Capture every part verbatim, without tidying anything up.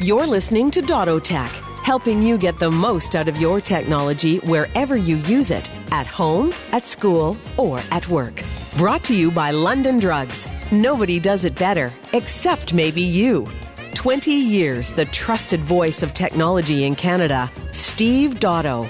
You're listening to Dottotech, helping you get the most out of your technology wherever you use it, at home, at school, or at work. Brought to you by London Drugs. Nobody does it better, except maybe you. twenty years, the trusted voice of technology in Canada, Steve Dotto.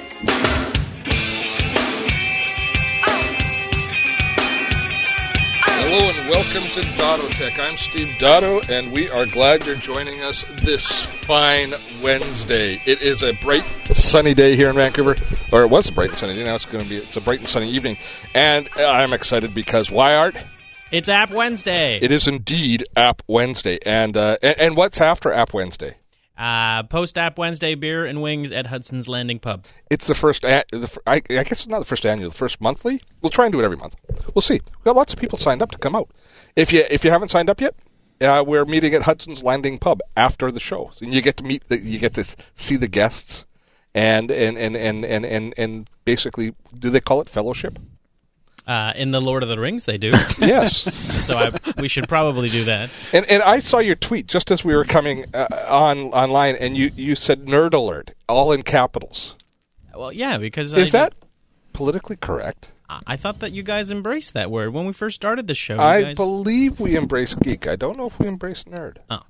Hello and welcome to Dottotech. I'm Steve Dotto, and we are glad you're joining us this fine Wednesday. It is a bright, sunny day here in Vancouver, or it was a bright and sunny day. Now it's going to be it's a bright and sunny evening, and I'm excited because why, Art? It's App Wednesday. It is indeed App Wednesday, and uh, and, and what's after App Wednesday? Uh, Post App Wednesday beer and wings at Hudson's Landing Pub. It's the first, a- the, I, I guess it's not the first annual, the first monthly. We'll try and do it every month. We'll see. We've got lots of people signed up to come out. If you if you haven't signed up yet, uh, we're meeting at Hudson's Landing Pub after the show. So you get to meet, the, you get to see the guests, and and, and, and, and, and and basically, do they call it fellowship? Uh, in the Lord of the Rings, they do. Yes. So I, we should probably do that. And and I saw your tweet just as we were coming uh, on online, and you, you said nerd alert, all in capitals. Well, yeah, because... Is I that did, politically correct? I thought that you guys embraced that word when we first started the show. I guys... believe we embrace geek. I don't know if we embrace nerd. Oh.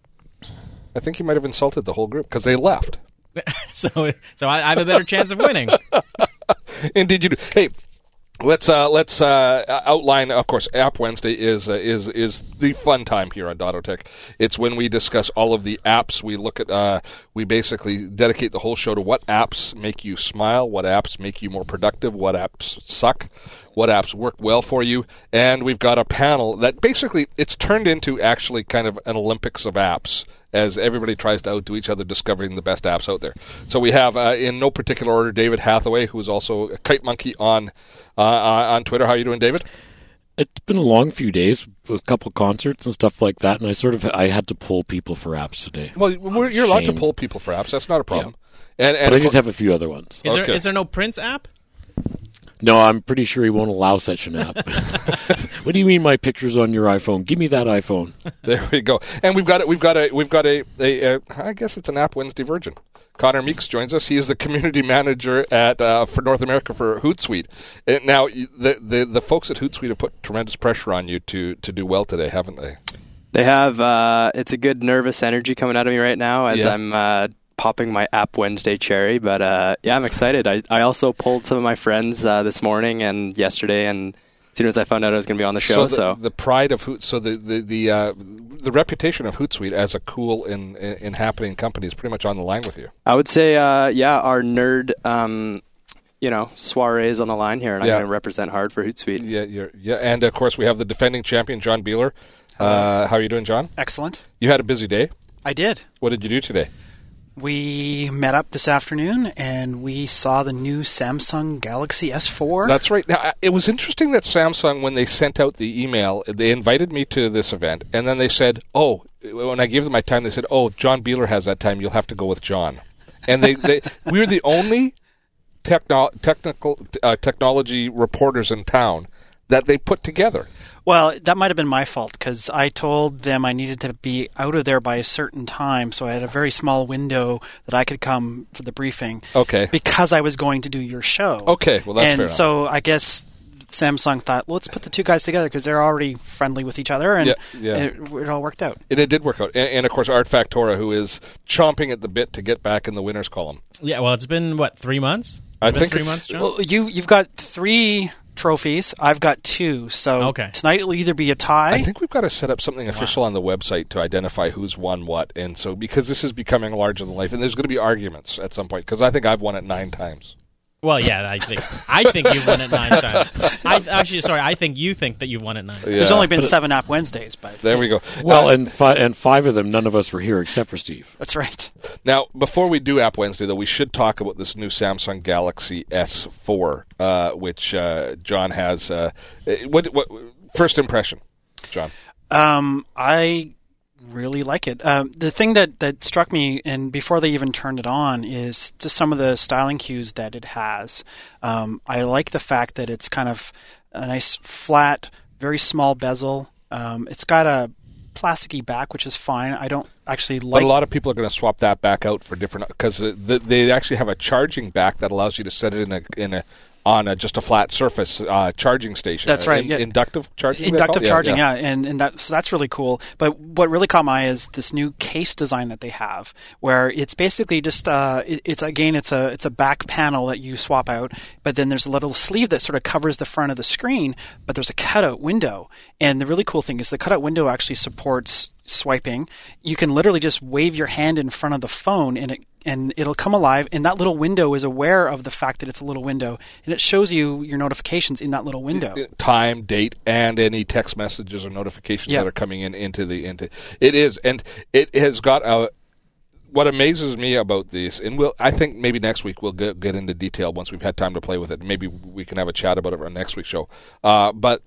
I think you might have insulted the whole group because they left. so so I, I have a better chance of winning. Indeed you do. Hey, let's uh, let's uh, outline. Of course, App Wednesday is uh, is is the fun time here on Dottotech. It's when we discuss all of the apps. We look at. Uh, we basically dedicate the whole show to what apps make you smile, what apps make you more productive, what apps suck, what apps work well for you, and we've got a panel that basically it's turned into actually kind of an Olympics of apps, as everybody tries to outdo each other discovering the best apps out there. So we have, uh, in no particular order, David Hathaway, who is also a Kite Monkey on uh, on Twitter. How are you doing, David? It's been a long few days with a couple concerts and stuff like that, and I sort of I had to pull people for apps today. Well, we're, you're allowed to pull people for apps. That's not a problem. Yeah. And, and but I just have a few other ones. Is okay. there is there no Prince app? No, I'm pretty sure he won't allow such an app. What do you mean my picture's on your iPhone? Give me that iPhone. There we go. And we've got it. We've got a. We've got a, a, a. I guess it's an App Wednesday virgin. Connor Meeks joins us. He is the community manager at uh, for North America for Hootsuite. And now, the, the the folks at Hootsuite have put tremendous pressure on you to to do well today, haven't they? They have. Uh, it's a good nervous energy coming out of me right now as yeah. I'm uh, popping my App Wednesday cherry. But uh, yeah, I'm excited. I, I also pulled some of my friends uh, this morning and yesterday, and as soon as I found out I was going to be on the show. So the, so the pride of Hoot, so the the the, uh, the reputation of Hootsuite as a cool and in, in happening company is pretty much on the line with you. I would say, uh, yeah, our nerd, um, you know, soiree is on the line here, and yeah. I'm going to represent hard for Hootsuite. Yeah, you're, yeah, and of course we have the defending champion, John Beeler. Uh, how are you doing, John? Excellent. You had a busy day. I did. What did you do today? We met up this afternoon, and we saw the new Samsung Galaxy S four. That's right. Now, it was interesting that Samsung, when they sent out the email, they invited me to this event, and then they said, oh, when I gave them my time, they said, oh, John Beeler has that time. You'll have to go with John. And they, they we were the only techno- technical uh, technology reporters in town that they put together. Well, that might have been my fault because I told them I needed to be out of there by a certain time, so I had a very small window that I could come for the briefing. Okay. Because I was going to do your show. Okay, well that's and fair And so I guess Samsung thought, well, let's put the two guys together because they're already friendly with each other, and yeah, yeah. It, it all worked out. And it did work out. And, and of course, Art Factora, who is chomping at the bit to get back in the winners column. Yeah, well, it's been, what, three months? I been think three it's, months, John? Well, you, you've got three trophies. I've got two. So okay. Tonight it'll either be a tie. I think we've got to set up something official wow. on the website to identify who's won what. And so, because this is becoming larger than life, and there's going to be arguments at some point, because I think I've won it nine times. Well, yeah, I think I think you've won it nine times. I, actually, sorry, I think you think that you've won it nine times. Yeah. There's only been but seven App Wednesdays, but there we go. Well, uh, and fi- and five of them, none of us were here except for Steve. That's right. Now, before we do App Wednesday, though, we should talk about this new Samsung Galaxy S four, uh, which uh, John has. Uh, what, what first impression, John? Um, I really like it. Um, the thing that, that struck me, and before they even turned it on, is just some of the styling cues that it has. Um, I like the fact that it's kind of a nice flat, very small bezel. Um, it's got a plasticky back, which is fine. I don't actually like. But a lot of people are going to swap that back out for different because the, they actually have a charging back that allows you to set it in a in a on a, just a flat surface uh, charging station. That's right. In, yeah. Inductive charging. Inductive yeah, charging, yeah, yeah, and and that so that's really cool. But what really caught my eye is this new case design that they have, where it's basically just uh, it, it's again it's a it's a back panel that you swap out, but then there's a little sleeve that sort of covers the front of the screen, but there's a cutout window, and the really cool thing is the cutout window actually supports swiping. You can literally just wave your hand in front of the phone, and it and it'll come alive, and that little window is aware of the fact that it's a little window, and it shows you your notifications in that little window. Time, date, and any text messages or notifications yeah. that are coming in into the into it is, and it has got a. What amazes me about this, and we'll, I think maybe next week we'll get, get into detail once we've had time to play with it. Maybe we can have a chat about it on next week's show. Uh, but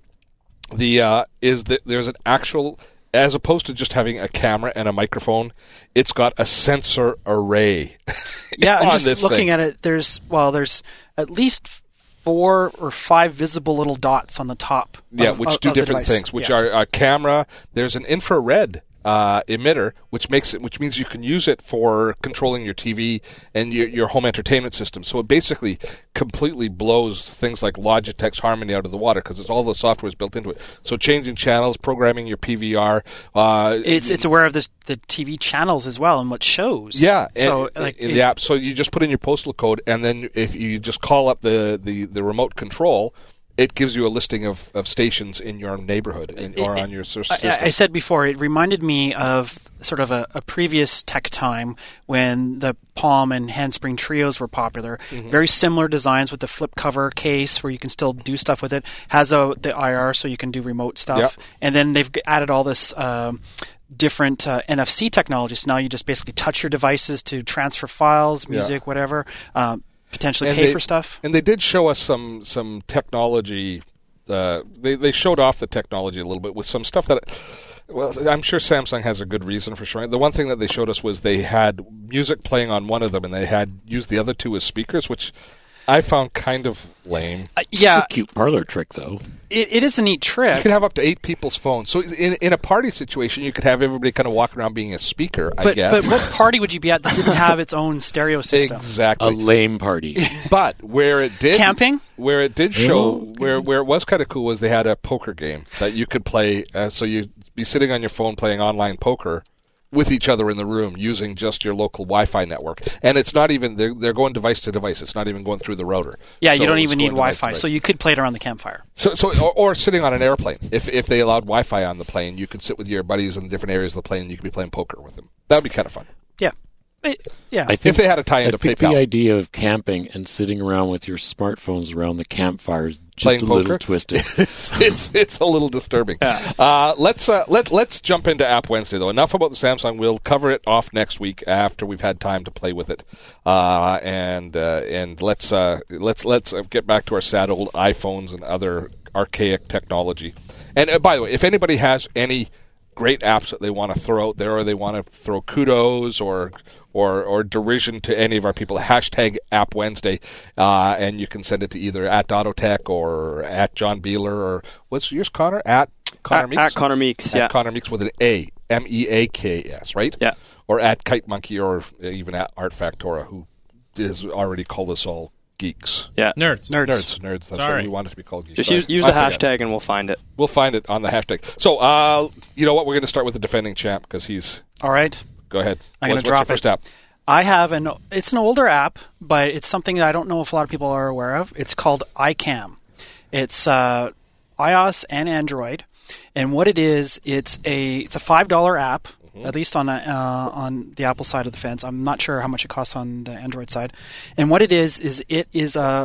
the uh, is that there's an actual. As opposed to just having a camera and a microphone, it's got a sensor array. Yeah, on and just this looking thing. at it, there's well, there's at least four or five visible little dots on the top. Yeah, of, which of, do of the different device. things. Which yeah. are a camera. There's an infrared uh, emitter, which makes it, which means you can use it for controlling your T V and your, your home entertainment system. So it basically completely blows things like Logitech's Harmony out of the water because it's all the software is built into it. So changing channels, programming your P V R. Uh, It's it's aware of the the T V channels as well and what shows. Yeah, So and, like in it, the app. So you just put in your postal code, and then if you just call up the, the, the remote control, it gives you a listing of, of stations in your neighborhood in, or on your system. I, I said before, it reminded me of sort of a, a previous tech time when the Palm and Handspring Trios were popular. Mm-hmm. Very similar designs with the flip cover case where you can still do stuff with it. Has a, the I R so you can do remote stuff. Yep. And then they've added all this um, different uh, N F C technology. So now you just basically touch your devices to transfer files, music, Yeah. whatever. Um, potentially And pay they- for stuff. And they did show us some some technology. Uh, they they showed off the technology a little bit with some stuff that. Well, I'm sure Samsung has a good reason for showing it. The one thing that they showed us was they had music playing on one of them, and they had used the other two as speakers, which I found kind of lame. Uh, yeah, It's a cute parlor trick, though. it, it is a neat trick. You could have up to eight people's phones. So in in a party situation, you could have everybody kind of walk around being a speaker, I But, guess. but what party would you be at that didn't have its own stereo system? A Exactly. lame party. But where it did Camping? where it did show Oh, okay. where where it was kind of cool was they had a poker game that you could play. Uh, so you'd be sitting on your phone playing online poker with each other in the room using just your local Wi-Fi network, and it's not even they're they're going device to device. It's not even going through the router. Yeah, So you don't it's even need going device to Wi-Fi, device. so you could play it around the campfire. So, so or, or sitting on an airplane. If if they allowed Wi-Fi on the plane, you could sit with your buddies in different areas of the plane, and you could be playing poker with them. That would be kind of fun. Yeah, It- yeah. I think, If they had a tie into I think PayPal. the idea of camping and sitting around with your smartphones around the campfire is just Playing a poker? little twisted. it's, it's it's a little disturbing. Uh, let's uh, let let's jump into App Wednesday though. Enough about the Samsung. We'll cover it off next week after we've had time to play with it. Uh, and uh, and let's uh, let's let's get back to our sad old iPhones and other archaic technology. And uh, by the way, if anybody has any great apps that they want to throw out there, or they want to throw kudos or or or derision to any of our people, hashtag App Wednesday, uh, and you can send it to either at Dottotech or at John Beeler, or what's yours, Connor? At Connor At, Meeks? at Connor Meeks, At yeah. Connor Meeks with an A, M E A K S, right? Yeah. Or at Kite Monkey, or even at Art Factora, who has already called us all geeks. Yeah. Nerds. Nerds. Nerds, nerds. That's Sorry. what we wanted to be called geeks. Just But use, use I the forget. hashtag and we'll find it. We'll find it on the hashtag. So, uh, you know what? We're going to start with the defending champ because he's. All right. Go ahead. I'm gonna What's, drop what's your first it. app? I have an. It's an older app, but it's something that I don't know if a lot of people are aware of. It's called iCam. It's uh, iOS and Android, and what it is, it's a it's a five dollar app. At least on a, uh, on the Apple side of the fence. I'm not sure how much it costs on the Android side. And what it is is it is a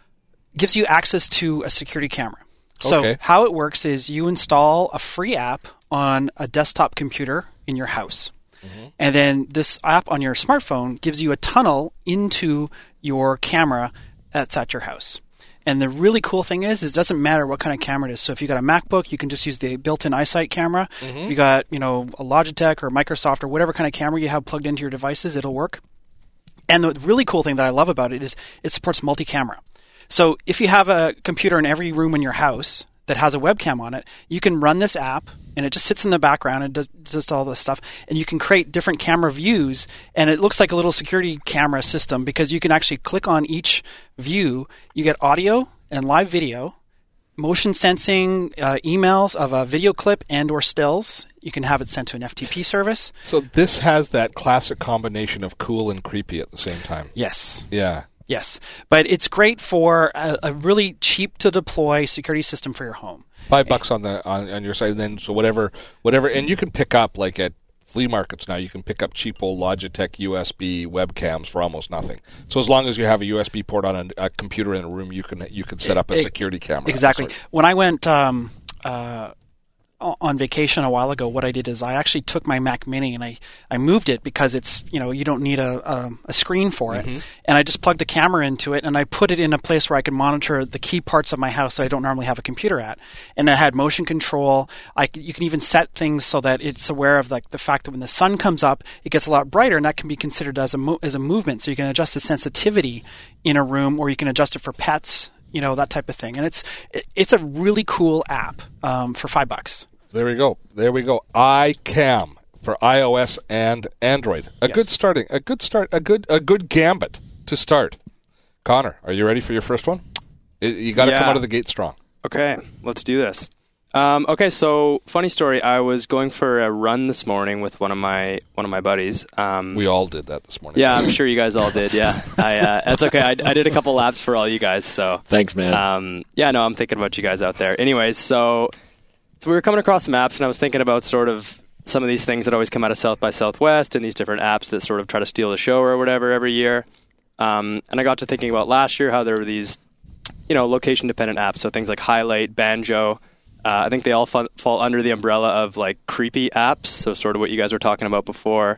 gives you access to a security camera. So Okay. how it works is you install a free app on a desktop computer in your house. And then this app on your smartphone gives you a tunnel into your camera that's at your house. And the really cool thing is, is it doesn't matter what kind of camera it is. So if you got a MacBook, you can just use the built-in iSight camera. If you got, you know, a Logitech or Microsoft or whatever kind of camera you have plugged into your devices, it'll work. And the really cool thing that I love about it is it supports multi-camera. So if you have a computer in every room in your house that has a webcam on it, you can run this app and it just sits in the background and does just all this stuff. And you can create different camera views, and it looks like a little security camera system because you can actually click on each view. You get audio and live video, motion sensing, uh, emails of a video clip and or stills. You can have it sent to an F T P service. So this has that classic combination of cool and creepy at the same time. Yes. Yeah. Yes. But it's great for a, a really cheap to deploy security system for your home. Five bucks on the on, on your site, and then so whatever whatever, and you can pick up like at flea markets now. You can pick up cheap old Logitech U S B webcams for almost nothing. So as long as you have a U S B port on a, a computer in a room, you can you can set up a it, security camera. Exactly. When I went um, uh, on vacation a while ago, what I did is I actually took my Mac Mini and I, I moved it because it's, you know, you don't need a a, a screen for it, mm-hmm. and I just plugged a camera into it and I put it in a place where I could monitor the key parts of my house that I don't normally have a computer at, and I had motion control. I you can even set things so that it's aware of like the fact that when the sun comes up, it gets a lot brighter, and that can be considered as a mo- as a movement. So you can adjust the sensitivity in a room, or you can adjust it for pets, you know, that type of thing. And it's it, it's a really cool app um, for five bucks. There we go. There we go. iCam for iOS and Android. A yes. good starting. A good start. A good. A good gambit to start. Connor, are you ready for your first one? You got to yeah. come out of the gate strong. Okay, let's do this. Um, okay, so funny story. I was going for a run this morning with one of my one of my buddies. Um, we all did that this morning. Yeah, I'm sure you guys all did. Yeah, I, uh, that's okay. I, I did a couple laps for all you guys. So thanks, man. Um, yeah, no, I'm thinking about you guys out there. Anyways, so. So we were coming across some apps, and I was thinking about sort of some of these things that always come out of South by Southwest and these different apps that sort of try to steal the show or whatever every year. Um, and I got to thinking about last year how there were these, you know, location-dependent apps, so things like Highlight, Banjo. Uh, I think they all fa- fall under the umbrella of, like, creepy apps, so sort of what you guys were talking about before.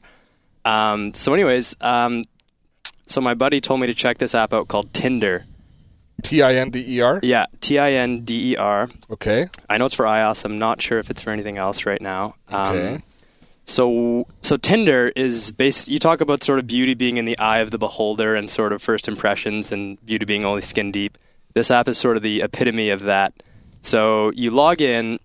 Um, so anyways, um, so my buddy told me to check this app out called Tinder. T I N D E R? Yeah, T I N D E R. Okay. I know it's for iOS. I'm not sure if it's for anything else right now. Okay. Um, so so Tinder is based. You talk about sort of beauty being in the eye of the beholder and sort of first impressions and beauty being only skin deep. This app is sort of the epitome of that. So you log in,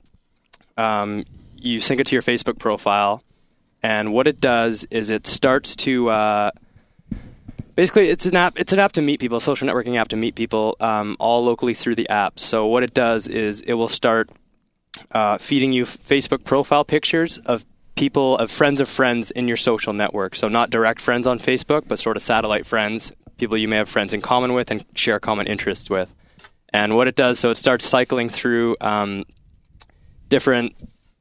um, you sync it to your Facebook profile, and what it does is it starts to... Uh, Basically, it's an app. It's an app to meet people, a social networking app to meet people, um, all locally through the app. So what it does is it will start uh, feeding you Facebook profile pictures of people, of friends of friends in your social network. So not direct friends on Facebook, but sort of satellite friends, people you may have friends in common with and share common interests with. And what it does, so it starts cycling through um, different...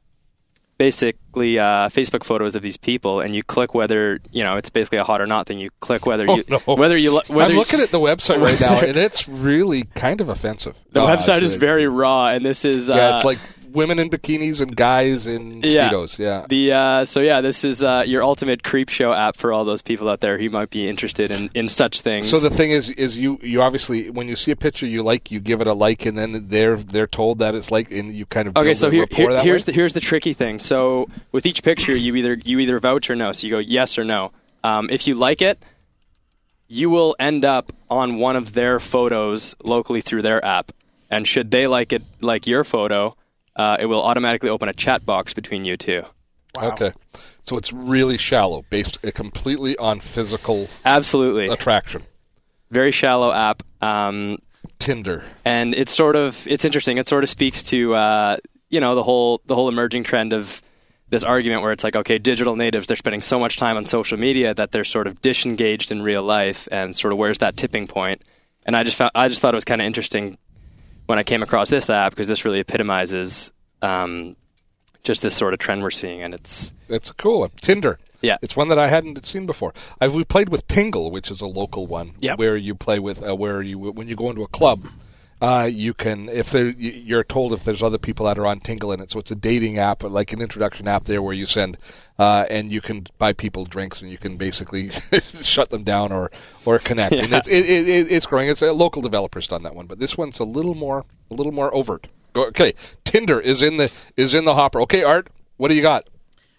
basically uh, Facebook photos of these people, and you click whether, you know, it's basically a hot or not thing. You click whether you... Oh, no. whether you whether I'm you, looking at the website right now, and it's really kind of offensive. The oh, website is actually. very raw, and this is... Uh, yeah, it's like women in bikinis and guys in Speedos. Yeah. yeah. The uh, so yeah, this is uh, your ultimate creep show app for all those people out there who might be interested in, in such things. So the thing is, is you, you obviously, when you see a picture you like, you give it a like, and then they're they're told that it's like, and you kind of build okay. So a here, rapport here that here's way? the here's the tricky thing. So with each picture, you either you either vouch or no. So you go yes or no. Um, if you like it, you will end up on one of their photos locally through their app, and should they like it, like your photo. Uh, it will automatically open a chat box between you two. Wow. Okay. So it's really shallow, based uh, completely on physical Absolutely. attraction. Very shallow app. Um, Tinder. And it's sort of, it's interesting. It sort of speaks to, uh, you know, the whole the whole emerging trend of this argument where it's like, okay, digital natives, they're spending so much time on social media that they're sort of disengaged in real life, and sort of where's that tipping point? And I just found, I just thought it was kind of interesting when I came across this app, because this really epitomizes um, just this sort of trend we're seeing, and it's it's a cool one. Tinder. Yeah, it's one that I hadn't seen before. I've we played with Tingle, which is a local one, yep. where you play with uh, where you when you go into a club, uh, you can if there you're told if there's other people that are on Tingle in it, so it's a dating app, like an introduction app there where you send uh, and you can buy people drinks and you can basically shut them down or or connect. Yeah. And it's it, it, it's growing. It's a local developer's done that one, but this one's a little more a little more overt. Okay, Tinder is in the is in the hopper. Okay, Art, what do you got?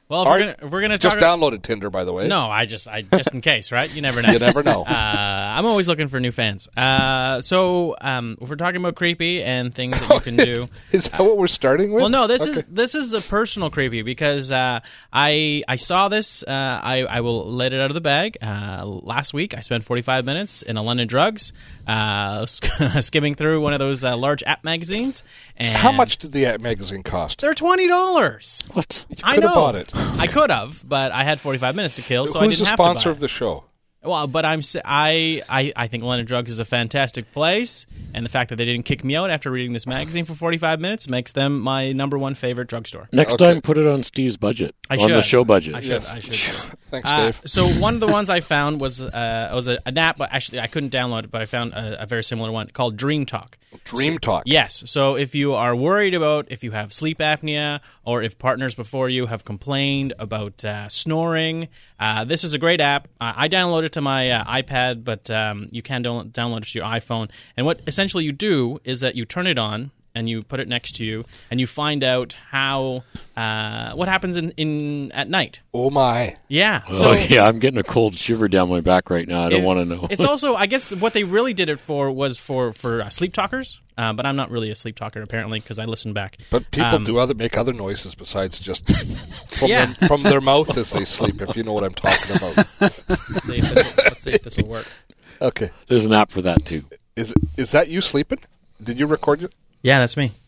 Well, if All we're right. gonna if we're gonna Just talk, downloaded Tinder, by the way. no, I just I just in case, right? You never know. You never know. Uh, I'm always looking for new fans. Uh, so um, if we're talking about creepy and things that you can do. Is that what we're starting with? Well, no, this Okay. is this is a personal creepy because uh, I I saw this. Uh, I I will let it out of the bag. Uh, last week, I spent forty-five minutes in a London Drugs, uh, skimming through one of those uh, large app magazines. And How much did the ad magazine cost? They're twenty dollars. What? I could know. have bought it. I could have, but I had forty-five minutes to kill, so I Who's didn't the have sponsor to buy of the show? it. Well, but I'm s- I, I I think London Drugs is a fantastic place, and the fact that they didn't kick me out after reading this magazine for forty-five minutes makes them my number one favorite drugstore. Next Okay. time, put it on Steve's budget. I on the should. show budget. I should. Yes. I should. Thanks, Uh, Dave. so one of the ones I found was uh, was a, an app, but actually I couldn't download it, but I found a, a very similar one called Dream Talk. Dream Talk. Yes. So if you are worried about if you have sleep apnea or if partners before you have complained about uh, snoring, uh, this is a great app. Uh, I downloaded it to my uh, iPad, but um, you can download download it to your iPhone. And what essentially you do is that you turn it on and you put it next to you, and you find out how uh, what happens in, in at night. Oh, my. Yeah. Oh, So yeah, I'm getting a cold shiver down my back right now. I don't it- want to know. It's also, I guess, what they really did it for was for for uh, sleep talkers. Uh, but I'm not really a sleep talker apparently because I listen back. But people Um, do other make other noises besides just from, Yeah. them, from their mouth as they sleep, if you know what I'm talking about. Let's see if this will, let's see if this will work. Okay. There's an app for that, too. Is is that you sleeping? Did you record it? Yeah, that's me.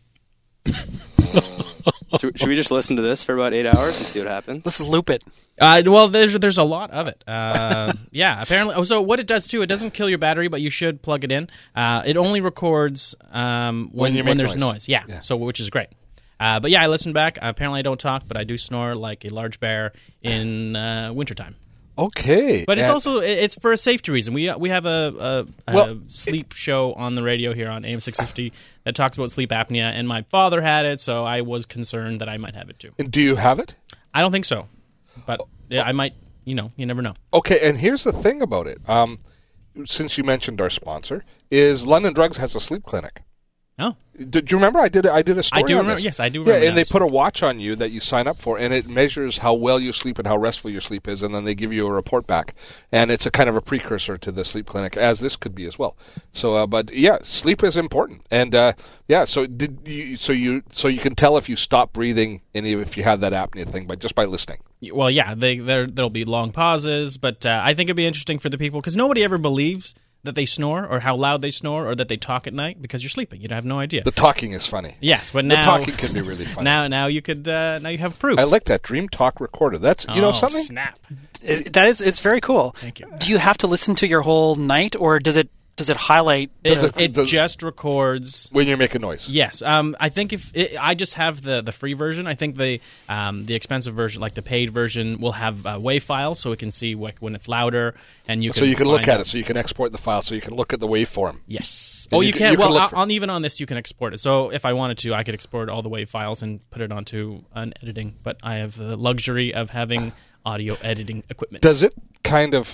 Should, should we just listen to this for about eight hours and see what happens? Let's loop it. Uh, well, there's there's a lot of it. Uh, yeah, apparently. Oh, so what it does too, it doesn't kill your battery, but you should plug it in. Uh, it only records um, when When you when make there's noise. noise. Yeah, Yeah. so which is great. Uh, but yeah, I listened back. Apparently, I don't talk, but I do snore like a large bear in uh, wintertime. Okay. But it's And- also it- it's for a safety reason. We we have a, a, a Well, sleep show on the radio here on A M six fifty that talks about sleep apnea, and my father had it, so I was concerned that I might have it too. And do you have it? I don't think so, but yeah, I might. You know, you never know. Okay, and here's the thing about it. Um, since you mentioned our sponsor, is London Drugs has a sleep clinic. Oh, Did you remember I did I did a story I do on remember. this? Yes, I do Yeah, remember. and they now. put a watch on you that you sign up for, and it measures how well you sleep and how restful your sleep is, and then they give you a report back. And it's a kind of a precursor to the sleep clinic, as this could be as well. So, uh, but yeah, sleep is important, and uh, yeah. So did you? So you? So you can tell if you stop breathing and if you have that apnea thing, by just by listening. Well, yeah, they, there there'll be long pauses, but uh, I think it'd be interesting for the people because nobody ever believes that they snore or how loud they snore or that they talk at night because you're sleeping. You have no idea. The talking is funny. yes, but The now talking can be really funny. now now you could uh, now you have proof. I like that Dream Talk recorder. That's you know Oh, something. Snap. It, that is, it's very cool. Thank you. Do you have to listen to your whole night, or does it does it highlight? It, Does it- it does- just records. When you're making noise. Yes, um, I think if it, I just have the, the free version, I think the um, the expensive version, like the paid version, will have uh, WAV files, so it can see like when it's louder, and you can So you can look find at out- it. So you can export the file. So you can look at the waveform. Yes. And Oh, you you can- can. you can well, look on, for- on even on this, you can export it. So if I wanted to, I could export all the WAV files and put it onto an editing. But I have the luxury of having audio editing equipment. Does it kind of?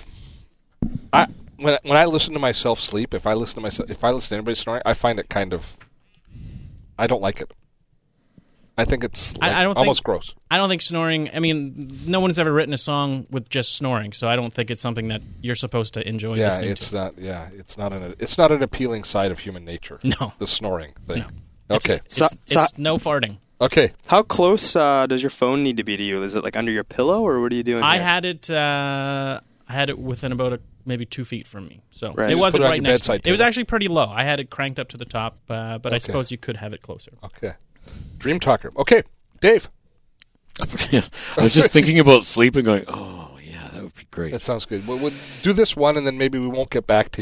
I when when I listen to myself sleep, if I listen to myself, if I listen to anybody snoring, I find it kind of. I don't like it. I think it's I- like I don't almost think- gross. I don't think snoring. I mean, no one's ever written a song with just snoring, so I don't think it's something that you're supposed to enjoy Yeah, listening it's to. not. Yeah, it's not an. It's not an appealing side of human nature. No. the snoring thing. No. Okay. It's, So- it's so- no farting. Okay. How close uh, does your phone need to be to you? Is it like under your pillow, or what are you doing? I here? had it. Uh, I had it within about a, maybe two feet from me, so Right. it Just wasn't put it on right your next to me. bedside It was table. actually pretty low. I had it cranked up to the top, uh, but I Okay. suppose you could have it closer. Okay. Dream Talker. Okay, Dave. Yeah. I was just thinking about sleep and going, oh, yeah, that would be great. That sounds good. We'll, we'll do this one, and then maybe we won't get back to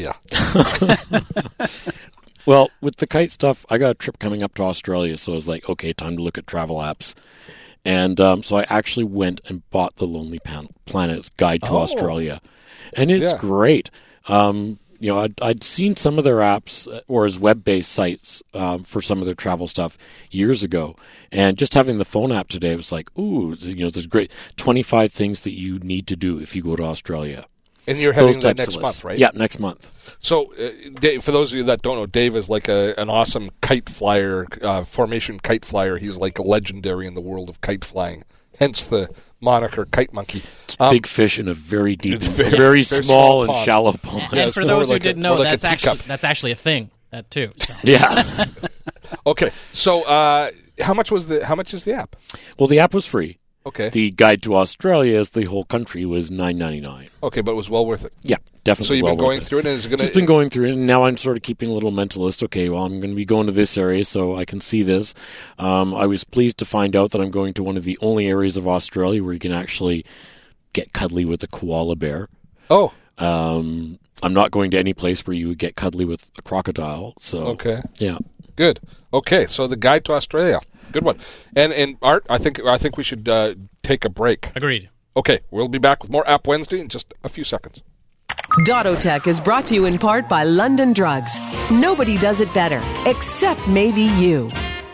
you. Well, with the kite stuff, I got a trip coming up to Australia, so I was like, okay, time to look at travel apps. And um, so I actually went and bought the Lonely Pan- Planet's Guide to Oh. Australia. And it's Yeah. great. Um, you know, I'd, I'd seen some of their apps uh, or as web-based sites um, for some of their travel stuff years ago. And just having the phone app today was like, ooh, you know, there's great twenty-five things that you need to do if you go to Australia. And you're heading Those there types next of month, lists. right? Yeah, next month. So, uh, Dave, for those of you that don't know, Dave is like a, an awesome kite flyer, uh, formation kite flyer. He's like legendary in the world of kite flying. Hence the moniker Kite Monkey. It's Um, big fish in a very deep, It's very, very- very very small small and pond. shallow pond. And Yeah, it's for more those who like a- didn't more know, like a that's actually teacup. that's actually a thing. That too. So. Yeah. Okay, so uh, how much was the? How much is the app? Well, the app was free. Okay, The guide to Australia, as the whole country, was nine ninety nine. okay, but it was well worth it. Yeah, definitely. So you've well been going worth it. through it, and it's going to Just been going through it, and now I'm sort of keeping a little mental list. Okay, well, I'm going to be going to this area, so I can see this. Um, I was pleased to find out that I'm going to one of the only areas of Australia where you can actually get cuddly with a koala bear. Oh, Um, I'm not going to any place where you would get cuddly with a crocodile. So okay. yeah, Good. Okay, so the guide to Australia, good one. And and Art, I think I think we should uh, take a break. Agreed. Okay, we'll be back with more App Wednesday in just a few seconds. Dottotech is brought to you in part by London Drugs. Nobody does it better, except maybe you.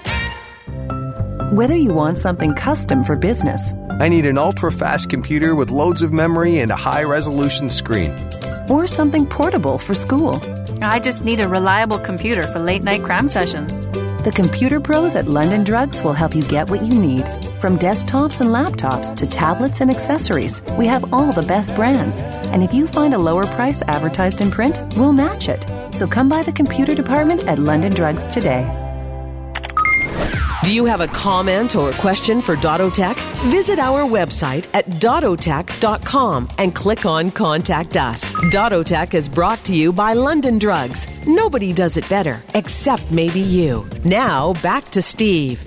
Whether you want something custom for business I need an ultra-fast computer with loads of memory and a high-resolution screen. or something portable for school, I just need a reliable computer for late-night cram sessions. the computer pros at London Drugs will help you get what you need. From desktops and laptops to tablets and accessories, we have all the best brands. And if you find a lower price advertised in print, we'll match it. So come by the computer department at London Drugs today. Do you have a comment or question for Dottotech? Visit our website at dottotech dot com and click on Contact Us. Dottotech is brought to you by London Drugs. Nobody does it better, except maybe you. Now, back to Steve.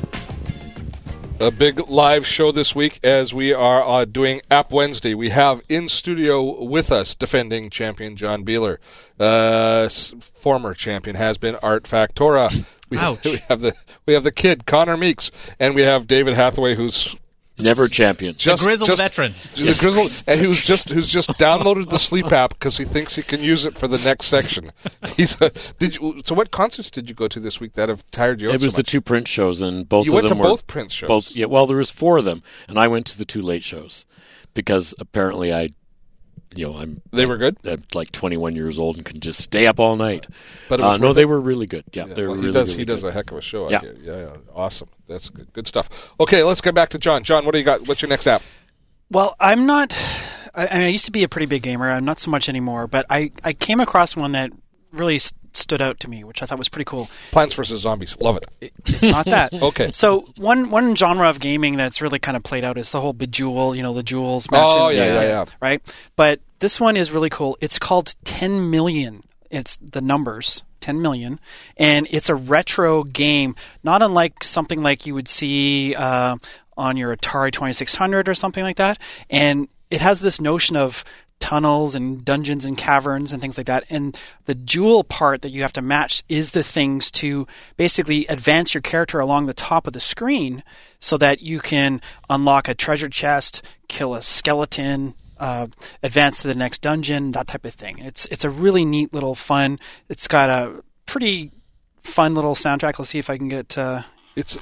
A big live show this week as we are uh, doing App Wednesday. We have in studio with us defending champion John Beeler, uh, s- former champion has been Art Factora. We, Ouch. we have the we have the kid Connor Meeks, and we have David Hathaway, who's never champion. just grizzled just- veteran. the grizzled, and who's just who's just downloaded the Sleep app because he thinks he can use it for the next section. He's a, did you? So what concerts did you go to this week that have tired you out It was so the much? two Prince shows, and both You of went them to were both Prince shows? Both, yeah. Well, there was four of them, and I went to the two late shows because apparently I, you know, I'm They were good. I'm like twenty-one years old and can just stay up all night. But it uh, was no, worth they it? were really good. Yeah, Yeah, they were well, he really, does. really he does good. a heck of a show. I Yeah. hear. yeah, yeah, awesome. That's good. Good stuff. Okay, let's get back to John. John, what do you got? What's your next app? Well, I'm not. I, I used to be a pretty big gamer. I'm not so much anymore. But I, I came across one that really st- stood out to me, which I thought was pretty cool. Plants vs Zombies. Love it. It, it's not that. Okay. So one one genre of gaming that's really kind of played out is the whole Bejewel. You know, the jewels. Oh, matching- yeah, yeah, yeah. Right. But this one is really cool. It's called ten million. It's the numbers. ten million, and it's a retro game, not unlike something like you would see uh, on your Atari twenty-six hundred or something like that. And it has this notion of tunnels and dungeons and caverns and things like that. And the jewel part that you have to match is the things to basically advance your character along the top of the screen so that you can unlock a treasure chest, kill a skeleton, Uh, advance to the next dungeon, that type of thing. It's it's a really neat little fun. It's got a pretty fun little soundtrack. Let's see if I can get uh, It's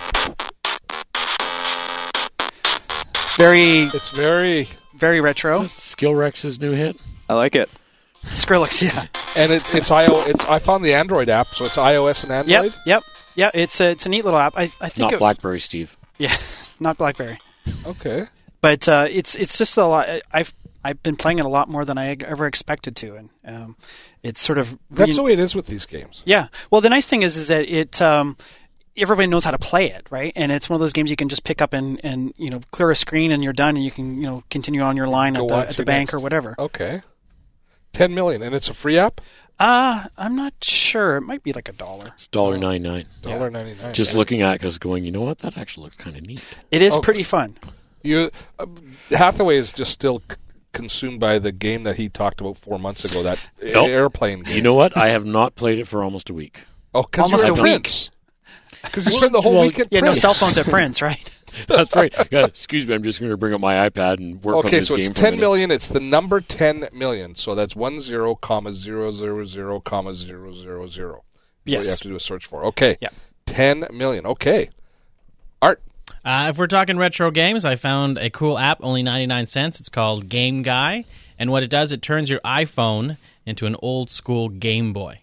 very it's very very retro. Skill Rex's new hit. I like it. Skrillex, yeah. and it's it's I O. It's I found the Android app, so it's iOS and Yep, Android. yep, yeah. It's a it's a neat little app. I I think Not it, BlackBerry, Steve. yeah, not BlackBerry, Okay. but uh, it's it's just a lot. I've I've been playing it a lot more than I ever expected to, and um, it's sort of That's re- the way it is with these games. Yeah. Well, the nice thing is, is that it um, everybody knows how to play it, right? And it's one of those games you can just pick up and, and you know clear a screen and you're done, and you can you know continue on your line Go at the, on at to the bank next. or whatever. Okay. Ten million, and it's a free app. Uh I'm not sure. It might be like a dollar. It's one dollar ninety-nine. Dollar ninety nine. Just looking at it, because going, you know what? That actually looks kind of neat. It is Oh. pretty fun. You uh, Hathaway is just still c- consumed by the game that he talked about four months ago. That Nope. airplane game. You know what? I have not played it for almost a week. Oh, because Almost you're a at week. Prince. Because you spend the whole well, week at Yeah, no Prince. cell phones at Prince, right? That's right. Yeah, excuse me, I'm just going to bring up my iPad and work on Okay, this so game it's for a ten minute. million. It's the number ten million. So that's one zero comma zero zero zero comma zero zero zero. That's what Yes. you have to do a search for. Okay. Yeah. Ten million. Okay. Art. Uh, if we're talking retro games, I found a cool app, only ninety-nine cents. It's called Game Guy. And what it does, it turns your iPhone into an old school Game Boy.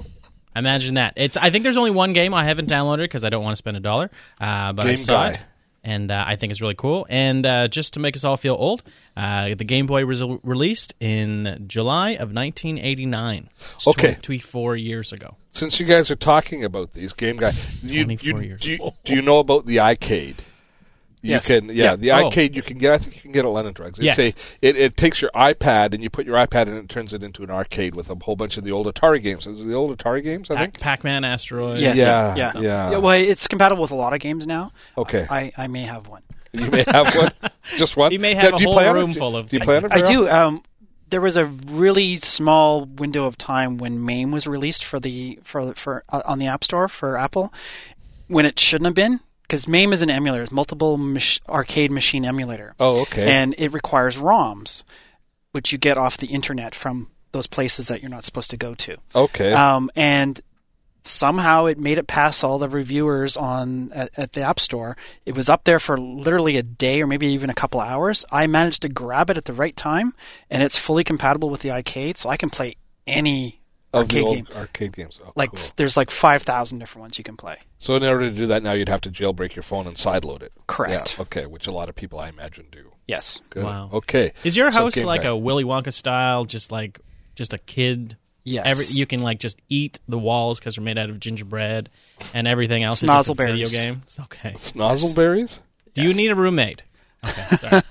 Imagine that. It's. I think there's only one game I haven't downloaded because I don't want to spend a dollar. Uh, but I Game saw Guy. it. and uh, I think it's really cool. And uh, just to make us all feel old, uh, the Game Boy was released in July of nineteen eighty-nine. It's Okay. twenty-four years ago. Since you guys are talking about these game guys, you, twenty-four you, years. do, you, do you know about the iCade? You Yes. can, yeah, Yeah. the Oh. iCade you can get. I think you can get at London Drugs. It's Yes. a, it, it takes your iPad and you put your iPad in and it turns it into an arcade with a whole bunch of the old Atari games. Is it the old Atari games? I Pac- think. Pac-Man, Asteroid. Yes. Yeah, Yeah. yeah. Well, it's compatible with a lot of games now. Okay. I, I may have one. You may have one, just one. He may have Yeah, a do you whole play on it? room Do- full of Do you things. play on it? I very do. Um, there was a really small window of time when MAME was released for the for for uh, on the App Store for Apple, when it shouldn't have been, because MAME is an emulator, it's multiple mach- arcade machine emulator. Oh, okay. And it requires ROMs, which you get off the internet from those places that you're not supposed to go to. Okay. Um, and somehow it made it past all the reviewers on at, at the App Store. It was up there for literally a day or maybe even a couple of hours. I managed to grab it at the right time, and it's fully compatible with the iCade, so I can play any of the arcade old game. arcade games. Oh, Like cool. there's like five thousand different ones you can play. So in order to do that now, you'd have to jailbreak your phone and sideload it. Correct. Yeah, okay, which a lot of people, I imagine, do. Yes. Good. Wow. Okay. Is your So house game like guy. a Willy Wonka style, just like just a kid? Yes. Every, you can like just eat the walls because they're made out of gingerbread, and everything else is just a video Snozzleberries. game. It's okay. Snozzleberries? Do you need a roommate? Okay, sorry.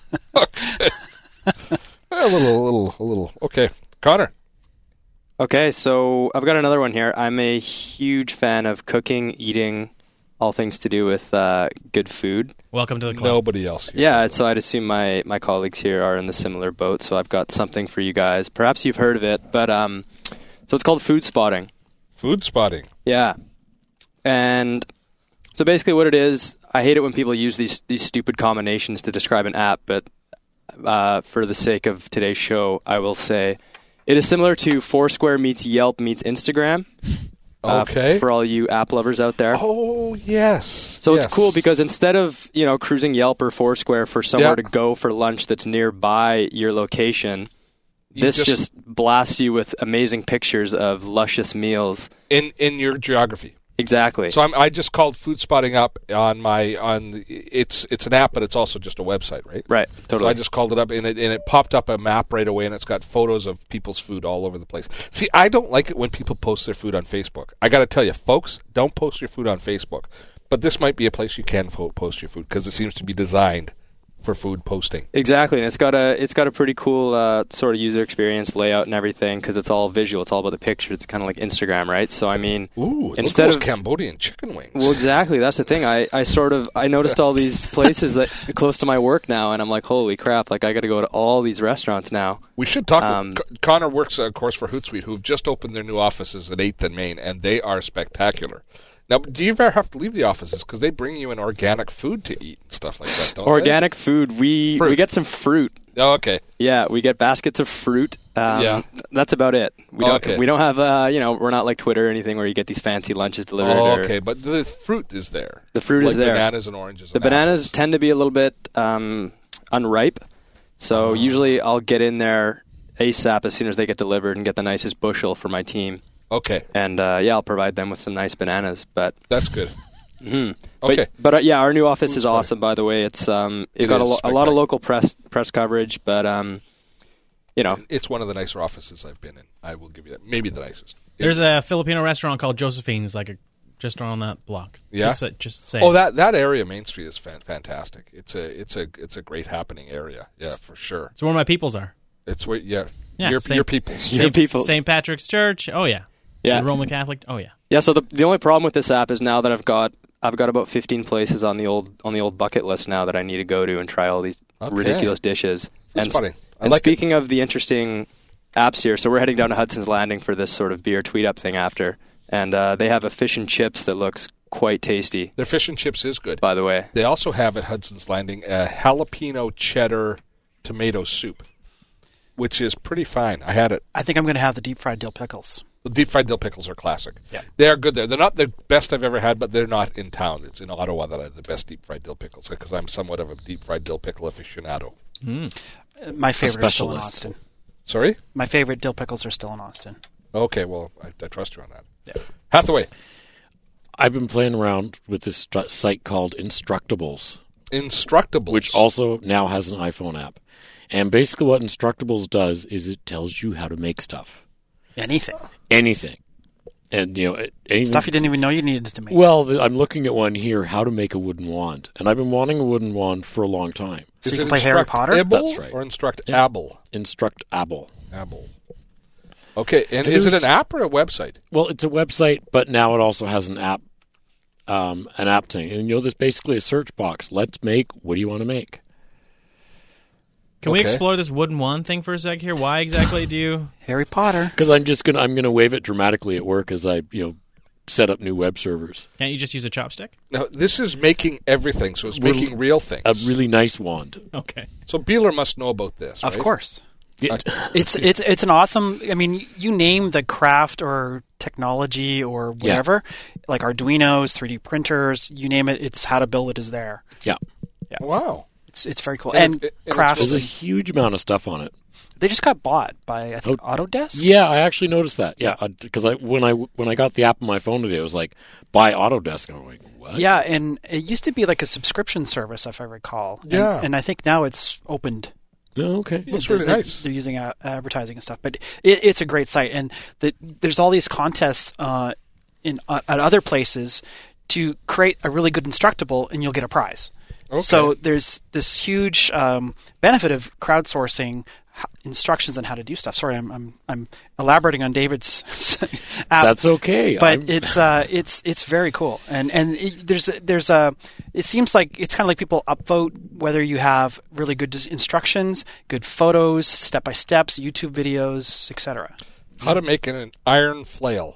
A little, a little, a little. Okay. Connor. Okay, so I've got another one here. I'm a huge fan of cooking, eating, all things to do with uh, good food. Welcome to the club. Nobody else here. Yeah, so I'd assume my, my colleagues here are in the similar boat, so I've got something for you guys. Perhaps you've heard of it, but um, so it's called Food Spotting. Food spotting. Yeah. And so basically what it is, I hate it when people use these these stupid combinations to describe an app, but uh, for the sake of today's show, I will say it is similar to Foursquare meets Yelp meets Instagram. Uh, Okay. f- for all you app lovers out there. Oh, yes. So Yes. it's cool because instead of, you know, cruising Yelp or Foursquare for somewhere Yeah. to go for lunch that's nearby your location, You this just- just, blasts you with amazing pictures of luscious meals. in in your geography. Exactly. So I'm, I just called Food Spotting up on my on. The, it's it's an app, but it's also just a website, right? right. Totally. So I just called it up, and it and it popped up a map right away, and it's got photos of people's food all over the place. See, I don't like it when people post their food on Facebook. I got to tell you, folks, don't post your food on Facebook. But this might be a place you can fo- post your food because it seems to be designed for food posting. Exactly, and it's got a it's got a pretty cool uh, sort of user experience, layout, and everything because it's all visual. It's all about the picture. It's kind of like Instagram, right? So I mean, Ooh, look at instead those of Cambodian chicken wings. well, exactly. That's the thing. I, I sort of I noticed all these places that close to my work now, and I'm like, holy crap! Like I got to go to all these restaurants now. We should talk. Um, with, Con- Connor works, uh, of course, for Hootsuite, who've just opened their new offices at eighth and Main, and they are spectacular. Now, do you ever have to leave the offices because they bring you in organic food to eat and stuff like that? Don't they? Organic food. We Fruit. we get some fruit. Oh, okay. Yeah, we get baskets of fruit. Um, Yeah. that's about it. We don't Okay. we don't have uh, you know we're not like Twitter or anything where you get these fancy lunches delivered. Oh, or- okay, but the fruit is there. The fruit like is there. Bananas and oranges. The and bananas apples. tend to be a little bit um, unripe, so usually I'll get in there ASAP as soon as they get delivered and get the nicest bushel for my team. Okay, And uh, yeah, I'll provide them with some nice bananas. But that's good. mhm. Okay. but, but uh, yeah, our new office Food is spotting. awesome. By the way, it's um, it, It got a, is lo- a lot spectacular. of local press press coverage, but um, you know, It's one of the nicer offices I've been in. I will give you that. Maybe the nicest. There's a Filipino restaurant called Josephine's, like a, just on that block. Yeah? Just, uh, just saying. Oh, that that area, Main Street, is fan- fantastic. It's a it's a it's a great happening area. Yeah, for sure. It's where my peoples are. It's where yeah, Yeah, your same- your people's. Your peoples. Saint Patrick's Church. Oh yeah. Yeah. The Roman Catholic. Oh yeah. yeah. So the the only problem with this app is now that I've got I've got about fifteen places on the old on the old bucket list now that I need to go to and try all these Okay. ridiculous dishes. Food And, spotting. I and like it. speaking of the interesting apps here, so we're heading down to Hudson's Landing for this sort of beer tweet up thing after, and uh, they have a fish and chips that looks quite tasty. Their fish and chips is good. By the way, They also have at Hudson's Landing a jalapeno cheddar tomato soup, which is pretty fine. I had it. I think I'm going to have the deep fried dill pickles. The deep fried dill pickles are classic. Yeah. They are good there. They're not the best I've ever had, but they're not in town. It's in Ottawa that I have the best deep fried dill pickles because I'm somewhat of a deep fried dill pickle aficionado. Uh, My favorite is still in specialist. Austin. Sorry? My favorite dill pickles are still in Austin. Okay, well, I, I trust you on that. Yeah. Hathaway. I've been playing around with this st- site called Instructables. Instructables. Which also now has an iPhone app. And basically what Instructables does is it tells you how to make stuff. Anything. Anything. And, you know, anything. Stuff you didn't even know you needed to make. Well, the, I'm looking at one here, how to make a wooden wand. And I've been wanting a wooden wand for a long time. So Is you can it play Harry Potter? That's right. Or Instructable? Yeah. Instructable. Able. Okay, and, And is it there's- an app or a website? Well, it's a website, but now it also has an app, um, an app thing. And, you know, there's basically a search box. Let's make, what do you want to make? Can we Okay. explore this wooden wand thing for a sec here? Why exactly do you... Harry Potter. Because I'm just going to, I'm going to wave it dramatically at work as I, you know, set up new web servers. Can't you just use a chopstick? Now, this is making everything, so it's Really- making real things. A really nice wand. Okay. So Beeler must know about this, Of right? course. It- It's it's it's an awesome. I mean, you name the craft or technology or whatever, like Arduinos, three D printers, you name it. It's how to build it is there. yeah. Wow. It's it's very cool. And And, it- and crafts. There's a huge amount of stuff on it. They just got bought by I think Autodesk. Yeah, I actually noticed that. Yeah, because I, when I when I got the app on my phone today, it was like buy Autodesk. I'm like, what? Yeah, and it used to be like a subscription service, if I recall. And, Yeah. and I think now it's opened. Oh, okay. Looks They're- really they're, nice. They're using uh, advertising and stuff, but it, it's a great site, and the, there's all these contests uh, in uh, at other places to create a really good Instructable, and you'll get a prize. Okay. So there's this huge um, benefit of crowdsourcing h- instructions on how to do stuff. Sorry, I'm I'm, I'm elaborating on David's app. That's okay. But I'm- it's uh, it's it's very cool, and and it, there's there's a. It seems like it's kind of like people upvote whether you have really good dis- instructions, good photos, step by steps, YouTube videos, et cetera. How to make an iron flail.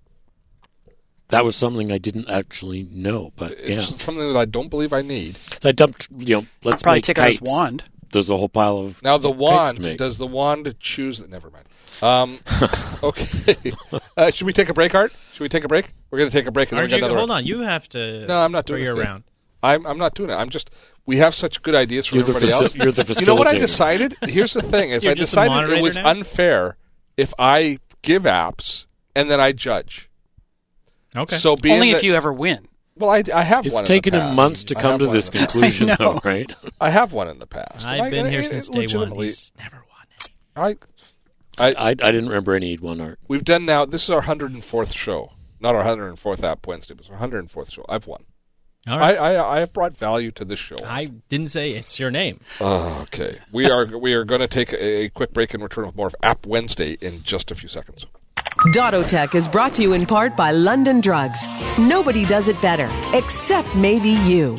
That was something I didn't actually know, but It's yeah. something that I don't believe I need. So I dumped, you know, let's Probably make take out his kites. wand. There's a whole pile of Now the kites wand, to make. does the wand choose? Never mind. Um, okay. Uh, should we take a break, Art? Should we take a break? We're going to take a break and then we Aren't got you, another. hold on, you have to... No, I'm not doing Or you're a thing. around. I'm I'm not doing it. I'm just. We have such good ideas from You're the everybody faci- else. you're the You know what I facilitator. decided? Here's the thing: is You're I just the decided it moderator was now? unfair if I give apps and then I judge. Okay. So being Only that, if you ever win. Well, I, I have It's one. taken in the him past. months to I come have to one this in the- conclusion, I know. though, right? I have one in the past. I've I- been I- here it- since it day one. legitimately- He's never won any. I, I, I didn't remember any one art. we've done now. This is our one hundred fourth show, not our one hundred fourth App Wednesday, but it's our one hundred fourth show. I've won. All right. I, I I have brought value to this show. I didn't say it's your name. Oh, okay. We are we are going to take a, a quick break and return with more of App Wednesday in just a few seconds. Dottotech is brought to you in part by London Drugs. Nobody does it better, except maybe you.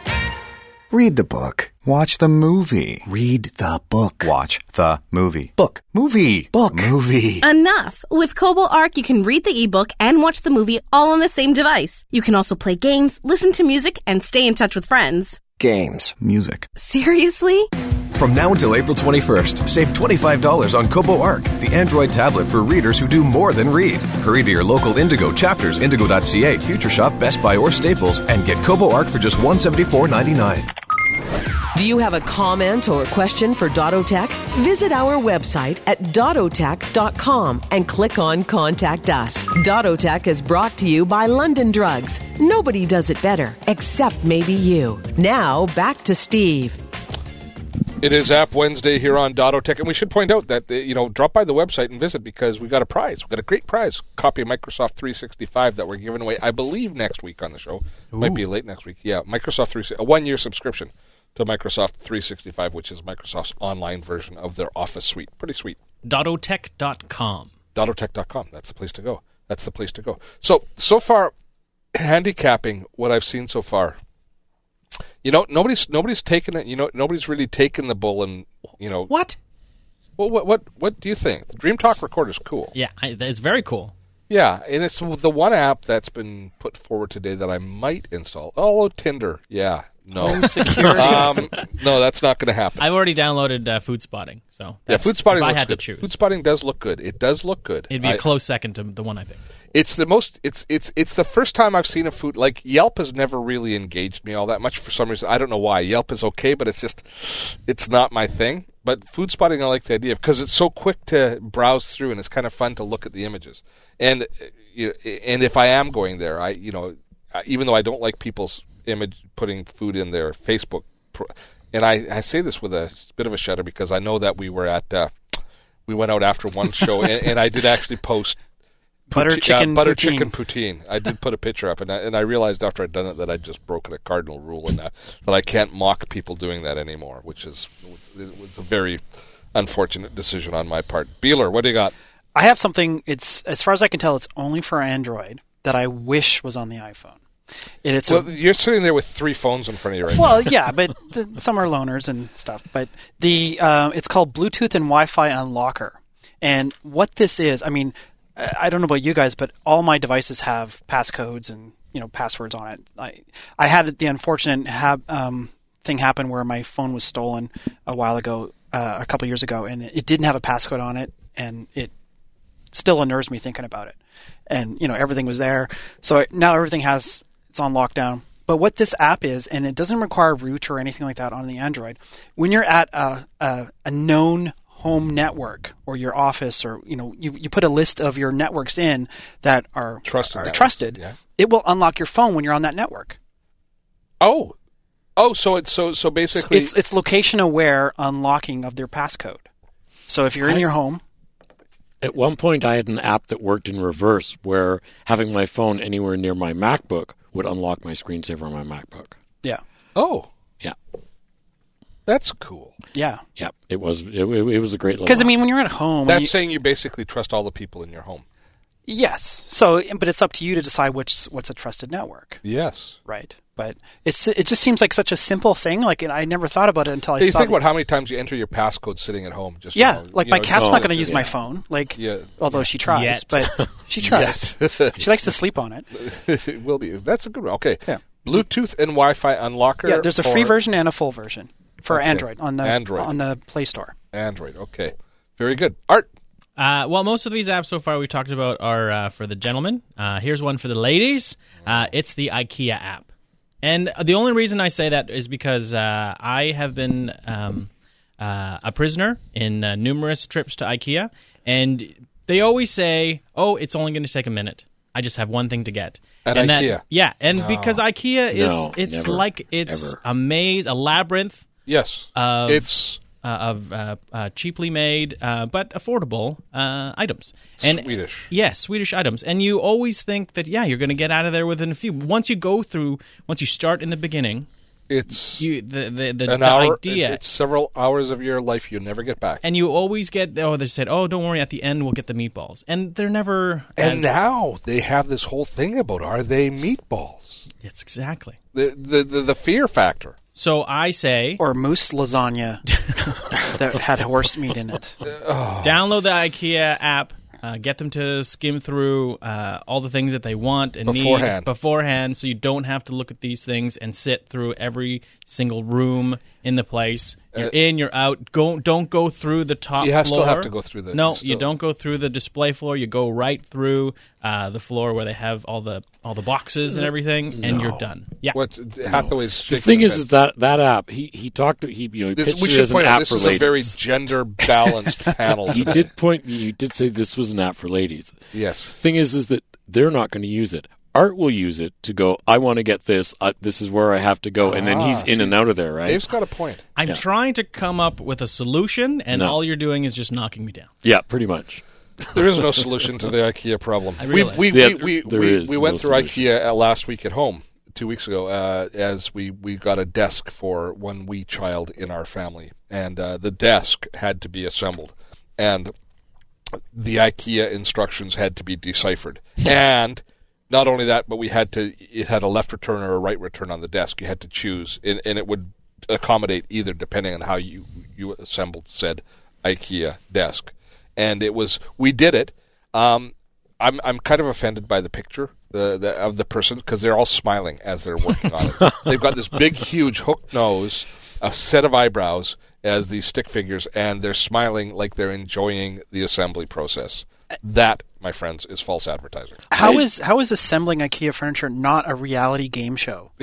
Read the book. Watch the movie. Read the book. Watch the movie. Book. Movie. Book. Movie. Enough! With Kobo Arc, you can read the ebook and watch the movie all on the same device. You can also play games, listen to music, and stay in touch with friends. Games. Music. Seriously? From now until April twenty-first, save twenty-five dollars on Kobo Arc, the Android tablet for readers who do more than read. Hurry to your local Indigo, Chapters, Indigo dot c a, Future Shop, Best Buy, or Staples, and get Kobo Arc for just one hundred seventy-four dollars and ninety-nine cents. Do you have a comment or question for Dottotech? Visit our website at dottotech dot com and click on Contact Us. Dottotech is brought to you by London Drugs. Nobody does it better, except maybe you. Now, back to Steve. It is App Wednesday here on Dottotech, and we should point out that, you know, drop by the website and visit because we got a prize. We got a great prize, copy of Microsoft three sixty-five that we're giving away, I believe, next week on the show. Might be late next week. Yeah, Microsoft three sixty-five, a one-year subscription to Microsoft three sixty-five, which is Microsoft's online version of their Office suite. Pretty sweet. Dottotech dot com. Dottotech dot com. That's the place to go. That's the place to go. So, so far, handicapping what I've seen so far. You know, nobody's nobody's taken it. You know, nobody's really taken the bull and, you know. What? Well, what what what do you think? The Dream Talk Recorder is cool. Yeah, I, it's very cool. Yeah, and it's the one app that's been put forward today that I might install. Oh, Tinder. Yeah, no. Home security. um, no, that's not going to happen. I've already downloaded uh, Food Spotting, so Yeah, that's- Food Spotting if I looks had good. to choose. Food Spotting does look good. It does look good. It'd be a I- close second to the one I picked. It's the most. It's it's it's the first time I've seen a food like Yelp has never really engaged me all that much for some reason. I don't know why. Yelp is okay, but it's just it's not my thing. But Food Spotting, I like the idea because it's so quick to browse through and it's kind of fun to look at the images. And uh, you know, and if I am going there, I you know uh, even though I don't like people's image putting food in their Facebook, pro- and I, I say this with a bit of a shudder because I know that we were at, uh, we went out after one show, and, and I did actually post butter poutine, chicken uh, butter poutine. chicken poutine. I did put a picture up, and I, and I realized after I'd done it that I'd just broken a cardinal rule, and that, that I can't mock people doing that anymore, which is it was a very unfortunate decision on my part. Beeler, what do you got? I have something. It's as far as I can tell, it's only for Android that I wish was on the iPhone. And it's well, a, you're sitting there with three phones in front of you right well, now. yeah, but the, some are loners and stuff. But the uh, it's called Bluetooth and Wi-Fi Unlocker. And what this is, I mean, I don't know about you guys, but all my devices have passcodes and you know passwords on it. I I had the unfortunate ha- um, thing happen where my phone was stolen a while ago, uh, a couple years ago, and it didn't have a passcode on it, and it still unnerves me thinking about it. And you know everything was there, so now everything has. It's on lockdown. But what this app is, and it doesn't require root or anything like that on the Android, when you're at a, a, a known home network or your office or, you know, you, you put a list of your networks in that are trusted, are networks, trusted yeah. It will unlock your phone when you're on that network. Oh. Oh, so it's so so basically It's it's location aware unlocking of their passcode. So if you're in I- your home, At one point, I had an app that worked in reverse, where having my phone anywhere near my MacBook would unlock my screensaver on my MacBook. yeah. Oh. Yeah, That's cool. Yeah. yeah, it was it, it, it was a great little. Because I app. mean when you're at home, when That's you, saying you basically trust all the people in your home. yes. So but it's up to you to decide which what's a trusted network. Yes. Right. But it's it just seems like such a simple thing. Like I never thought about it until I Hey, you saw think the- about how many times you enter your passcode sitting at home. Just Yeah, you know, like you my know, cat's just- not going to use yeah. my phone. Like, Yeah. although she tries, Yet. but she tries. She likes to sleep on it. It will be. That's a good one. Okay. Yeah. Bluetooth and Wi-Fi unlocker. Yeah, there's a free for version and a full version for Okay. Android on the Android. on the Play Store. Android. Okay. Very good. Art. Uh, well, most of these apps so far we've talked about are uh, for the gentlemen. Uh, here's one for the ladies. Uh, it's the IKEA app. And the only reason I say that is because uh, I have been um, uh, a prisoner in uh, numerous trips to IKEA, and they always say, "Oh, it's only going to take a minute. I just have one thing to get." At and IKEA? That, yeah, and No. because IKEA is, No, it's never, like it's ever. a maze, a labyrinth Yes. of it's uh, of uh, uh, cheaply made uh, but affordable uh, items. And Swedish. Yes, Swedish items. And you always think that, yeah, you're going to get out of there within a few. Once you go through, once you start in the beginning, it's you the the, the, an the hour. idea. It's several hours of your life you never get back. And you always get, oh, they said, oh, don't worry, at the end we'll get the meatballs. And they're never And as, now they have this whole thing about are they meatballs? Yes, exactly. The the the, the fear factor. So I say, Or moose lasagna that had horse meat in it. download the IKEA app. Uh, get them to skim through uh, all the things that they want and Beforehand. need beforehand, so you don't have to look at these things and sit through every single room in the place. You're Uh, in, you're out. Go, don't go through the top You have- floor. still have to go through the- No, you you still- don't go through the display floor. You go right through uh, the floor where they have all the all the boxes and everything, and you're done. Yeah. What's Hathaway's the shaking thing his is, head. is that that app he he talked to, he you know he This- pitched we it should as an point out app this for is ladies. a very gender balanced panel. He today. did point you did say this was an app for ladies. Yes. Thing is, is that they're not going to use it. Art will use it to go, I want to get this, uh, this is where I have to go, and then he's Ah, in see, and out of there, right? Dave's got a point. I'm Yeah. trying to come up with a solution, and No. all you're doing is just knocking me down. Yeah, pretty much. There is no solution to the IKEA problem. I we realize. we, Yeah, we, we, there we, is we went no through solution. IKEA uh, last week at home, two weeks ago, uh, as we, we got a desk for one wee child in our family. And uh, the desk had to be assembled. And the IKEA instructions had to be deciphered. And not only that, but we had to, it had a left return or a right return on the desk. You had to choose, and, and it would accommodate either depending on how you, you assembled said IKEA desk. And it was, we did it. Um, I'm I'm kind of offended by the picture the, the of the person because they're all smiling as they're working on it. They've got this big, huge hooked nose, a set of eyebrows as these stick figures, and they're smiling like they're enjoying the assembly process. That, my friends, is false advertising. How is how is assembling IKEA furniture not a reality game show?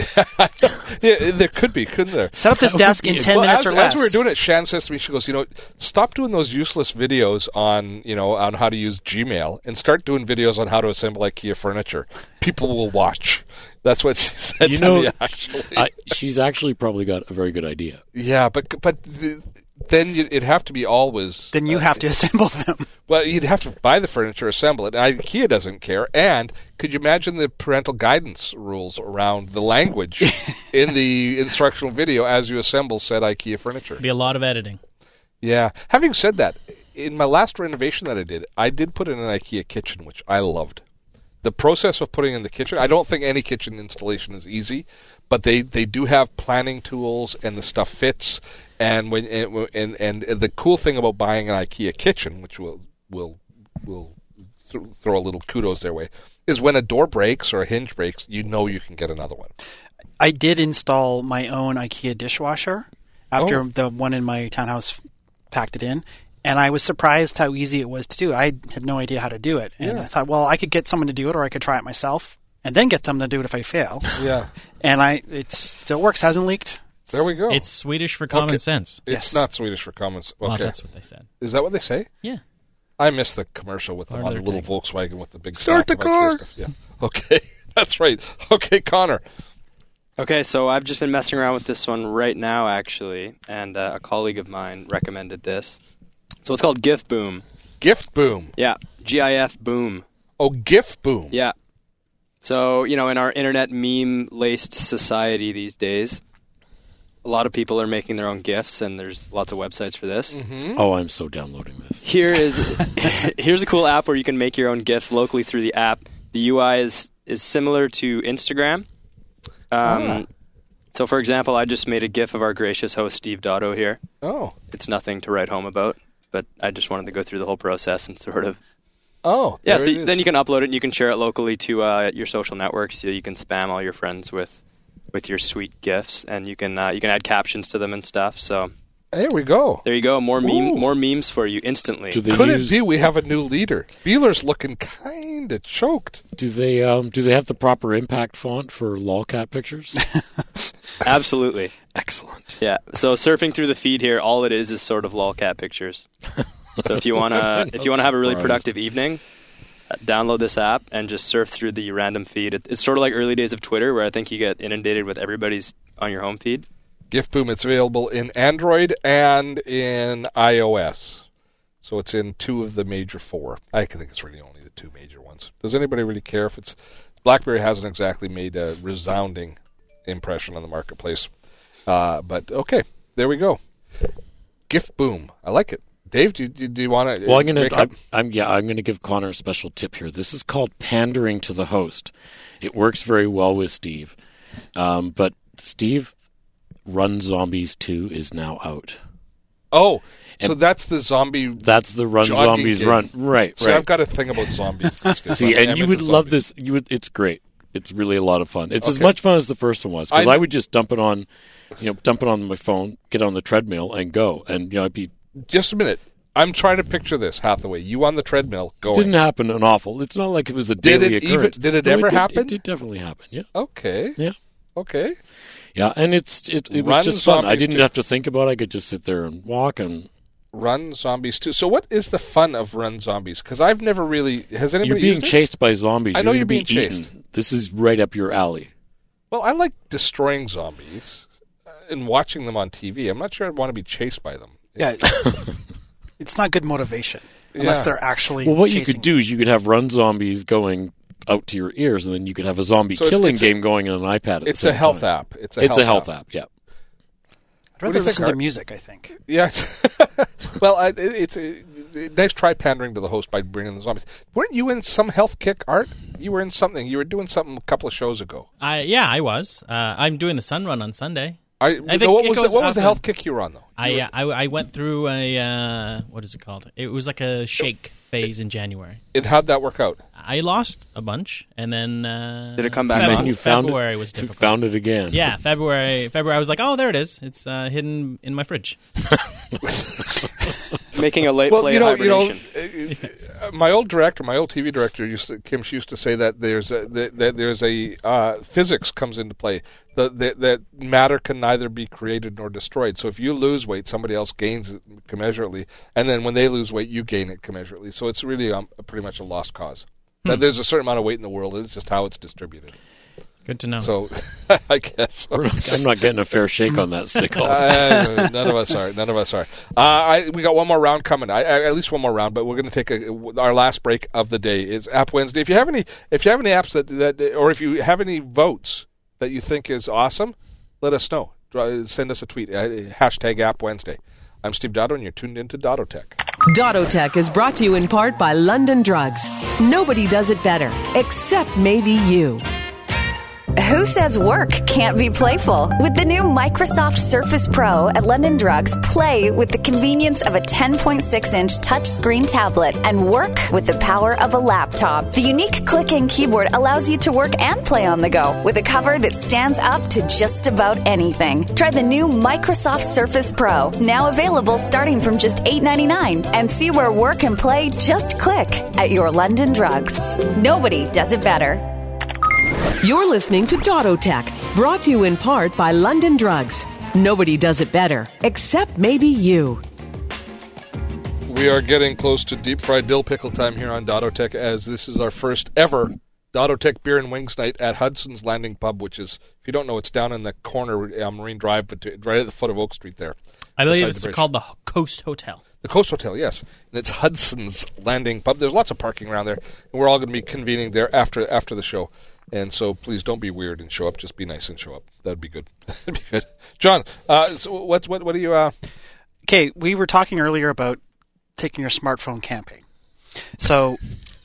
Yeah, there could be, couldn't there? Set up this desk in ten well, minutes as, or less. As we were doing it, Shan says to me, she goes, you know, stop doing those useless videos on, you know, on how to use Gmail and start doing videos on how to assemble IKEA furniture. People will watch. That's what she said you to know, me, actually. I, she's actually probably got a very good idea. Yeah, but but the, then you, it'd have to be always... Then you uh, have to assemble them. Well, you'd have to buy the furniture, assemble it. And IKEA doesn't care. And could you imagine the parental guidance rules around the language in the instructional video as you assemble said IKEA furniture? Be a lot of editing. Yeah. Having said that, in my last renovation that I did, I did put in an IKEA kitchen, which I loved. The process of putting in the kitchen, I don't think any kitchen installation is easy, but they, they do have planning tools and the stuff fits. And when and, and and the cool thing about buying an IKEA kitchen, which will will will th- throw a little kudos their way, is when a door breaks or a hinge breaks, you know you can get another one. I did install my own IKEA dishwasher after Oh. the one in my townhouse packed it in, and I was surprised how easy it was to do. I had no idea how to do it, and Yeah. I thought, well, I could get someone to do it, or I could try it myself, and then get them to do it if I fail. Yeah, and I it still works, hasn't leaked. there we go. It's Swedish for common Okay. sense. It's Yes. not Swedish for common sense. Okay. Well, that's what they said. Is that what they say? Yeah. I missed the commercial with them Or on the their little tagline. Volkswagen with the big Start stack the of IKEA car. stuff. Yeah. Okay, that's right. Okay, Connor. Okay, so I've just been messing around with this one right now, actually, and uh, a colleague of mine recommended this. So it's called GIF Boom. Gift Boom. Yeah, G I F Boom. Oh, Gift Boom. Yeah. So, you know, in our internet meme-laced society these days, a lot of people are making their own GIFs, and there's lots of websites for this. Mm-hmm. Oh, I'm so downloading this. Here is here's a cool app where you can make your own GIFs locally through the app. The U I is is similar to Instagram. Um, Ah. So, for example, I just made a GIF of our gracious host Steve Dotto here. Oh. It's nothing to write home about, but I just wanted to go through the whole process and sort of. Oh. Yeah, there so it is. then you can upload it and you can share it locally to uh, your social networks. So you can spam all your friends with with your sweet GIFs, and you can uh, you can add captions to them and stuff. So There we go. there you go, more meme Ooh. more memes for you instantly. Do they Could use, it be we have a new leader? Beeler's looking kind of choked. Do they um do they have the proper impact font for lolcat pictures? Absolutely. Excellent. Yeah. So surfing through the feed here, all it is is sort of lolcat pictures. So if you wanna if you wanna have a really surprised. productive evening, uh, download this app and just surf through the random feed. It, it's sort of like early days of Twitter, where I think you get inundated with everybody's on your home feed. Gift Boom, it's available in Android and in iOS. So it's in two of the major four. I think it's really only the two major ones. Does anybody really care if it's... BlackBerry hasn't exactly made a resounding impression on the marketplace. Uh, but, okay, there we go. Gift Boom. I like it. Dave, do, do, do you want to... Well, I'm gonna. I'm, I'm yeah. I'm gonna give Connor a special tip here. This is called pandering to the host. It works very well with Steve, um, but Steve, Run Zombies two is now out. Oh, so And that's the zombie... That's the Run jogging Zombies game. run. Right. So right. I've got a thing about zombies these days. See, I'm- and I'm you into would love zombies. this. You would. It's great. It's really a lot of fun. It's as Okay. much fun as the first one was because I- I, would just dump it on, you know, dump it on my phone, get on the treadmill, and go. And you know, I'd be. Just a minute. I'm trying to picture this, Hathaway. You on the treadmill going. Didn't happen an awful. It's not like it was a Did daily it even- occurrence. did it No, ever did, happen? It did definitely happen. Yeah. Okay. Yeah. Okay. Yeah, and it's it, it Run was just fun. I Zombies didn't two. have to think about it. I could just sit there and walk and. Run Zombies two. So what is the fun of Run Zombies? Because I've never really... Has anybody You're being used it? chased by zombies. I know you're you're gonna be being eaten. chased. This is right up your alley. Well, I like destroying zombies uh, and watching them on T V. I'm not sure I'd want to be chased by them. Yeah, it's not good motivation unless Yeah. they're actually. Well, what you chasing could do is you could have Run Zombies going out to your ears, and then you could have a zombie So it's- killing it's a- game going on an iPad. At It's the a same health time. app. It's a It's health a health app. app. Yeah. I'd What do rather you think, listen to Art? music. I think. Yeah. Well, I, it- it's a, nice try pandering to the host by bringing the zombies. Weren't you in some health kick, Art? You were in something. You were doing something a couple of shows ago. I yeah, I was. Uh, I'm doing the sun run on Sunday. I, I think no, what it was, goes the, what was the up health and- kick you were on, though? I, You uh, I I went through a uh, what is it called? It was like a shake phase in January. It, how'd that work out? I lost a bunch, and then uh, Did it come back Feb- on? And you found February it, was you difficult. found it again. Yeah, February. February. I was like, oh, there it is. It's uh, hidden in my fridge. Making a late Well, play you know, you know, hibernation. uh, yes. my old director, my old T V director, used to, Kim, she used to say that there's a, that, that there's a uh, physics comes into play. The, the, that matter can neither be created nor destroyed. So if you lose weight, somebody else gains it commensurately, and then when they lose weight, you gain it commensurately. So it's really um, pretty much a lost cause. Hmm. That there's a certain amount of weight in the world, and it's just how it's distributed. Good to know. So, I guess I'm not getting a fair shake on that stick. uh, none of us are. None of us are. Uh, I, we got one more round coming. I, I, at least one more round, but we're going to take a, our last break of the day. Is App Wednesday. If you have any, if you have any apps that, that, or if you have any votes that you think is awesome, let us know. Send us a tweet. Uh, hashtag App Wednesday. I'm Steve Dotto, and you're tuned into Dottotech. Dottotech is brought to you in part by London Drugs. Nobody does it better, except maybe you. Who says work can't be playful? With the new Microsoft Surface Pro at London Drugs, play with the convenience of a ten point six inch touchscreen tablet and work with the power of a laptop. The unique click-in keyboard allows you to work and play on the go with a cover that stands up to just about anything. Try the new Microsoft Surface Pro, now available starting from just eight ninety-nine, and see where work and play just click at your London Drugs. Nobody does it better. You're listening to Dottotech, brought to you in part by London Drugs. Nobody does it better, except maybe you. We are getting close to deep fried dill pickle time here on Dottotech, as this is our first ever Dottotech Beer and Wings Night at Hudson's Landing Pub, which is, if you don't know, it's down in the corner, uh, Marine Drive, but right at the foot of Oak Street there. I believe it's called the Coast Hotel. The Coast Hotel, yes. And it's Hudson's Landing Pub. There's lots of parking around there, and we're all going to be convening there after after the show. And so please don't be weird and show up. Just be nice and show up. That'd be good. That'd be good. John, uh, so what's what what are you? Uh... Okay, we were talking earlier about taking your smartphone camping. So,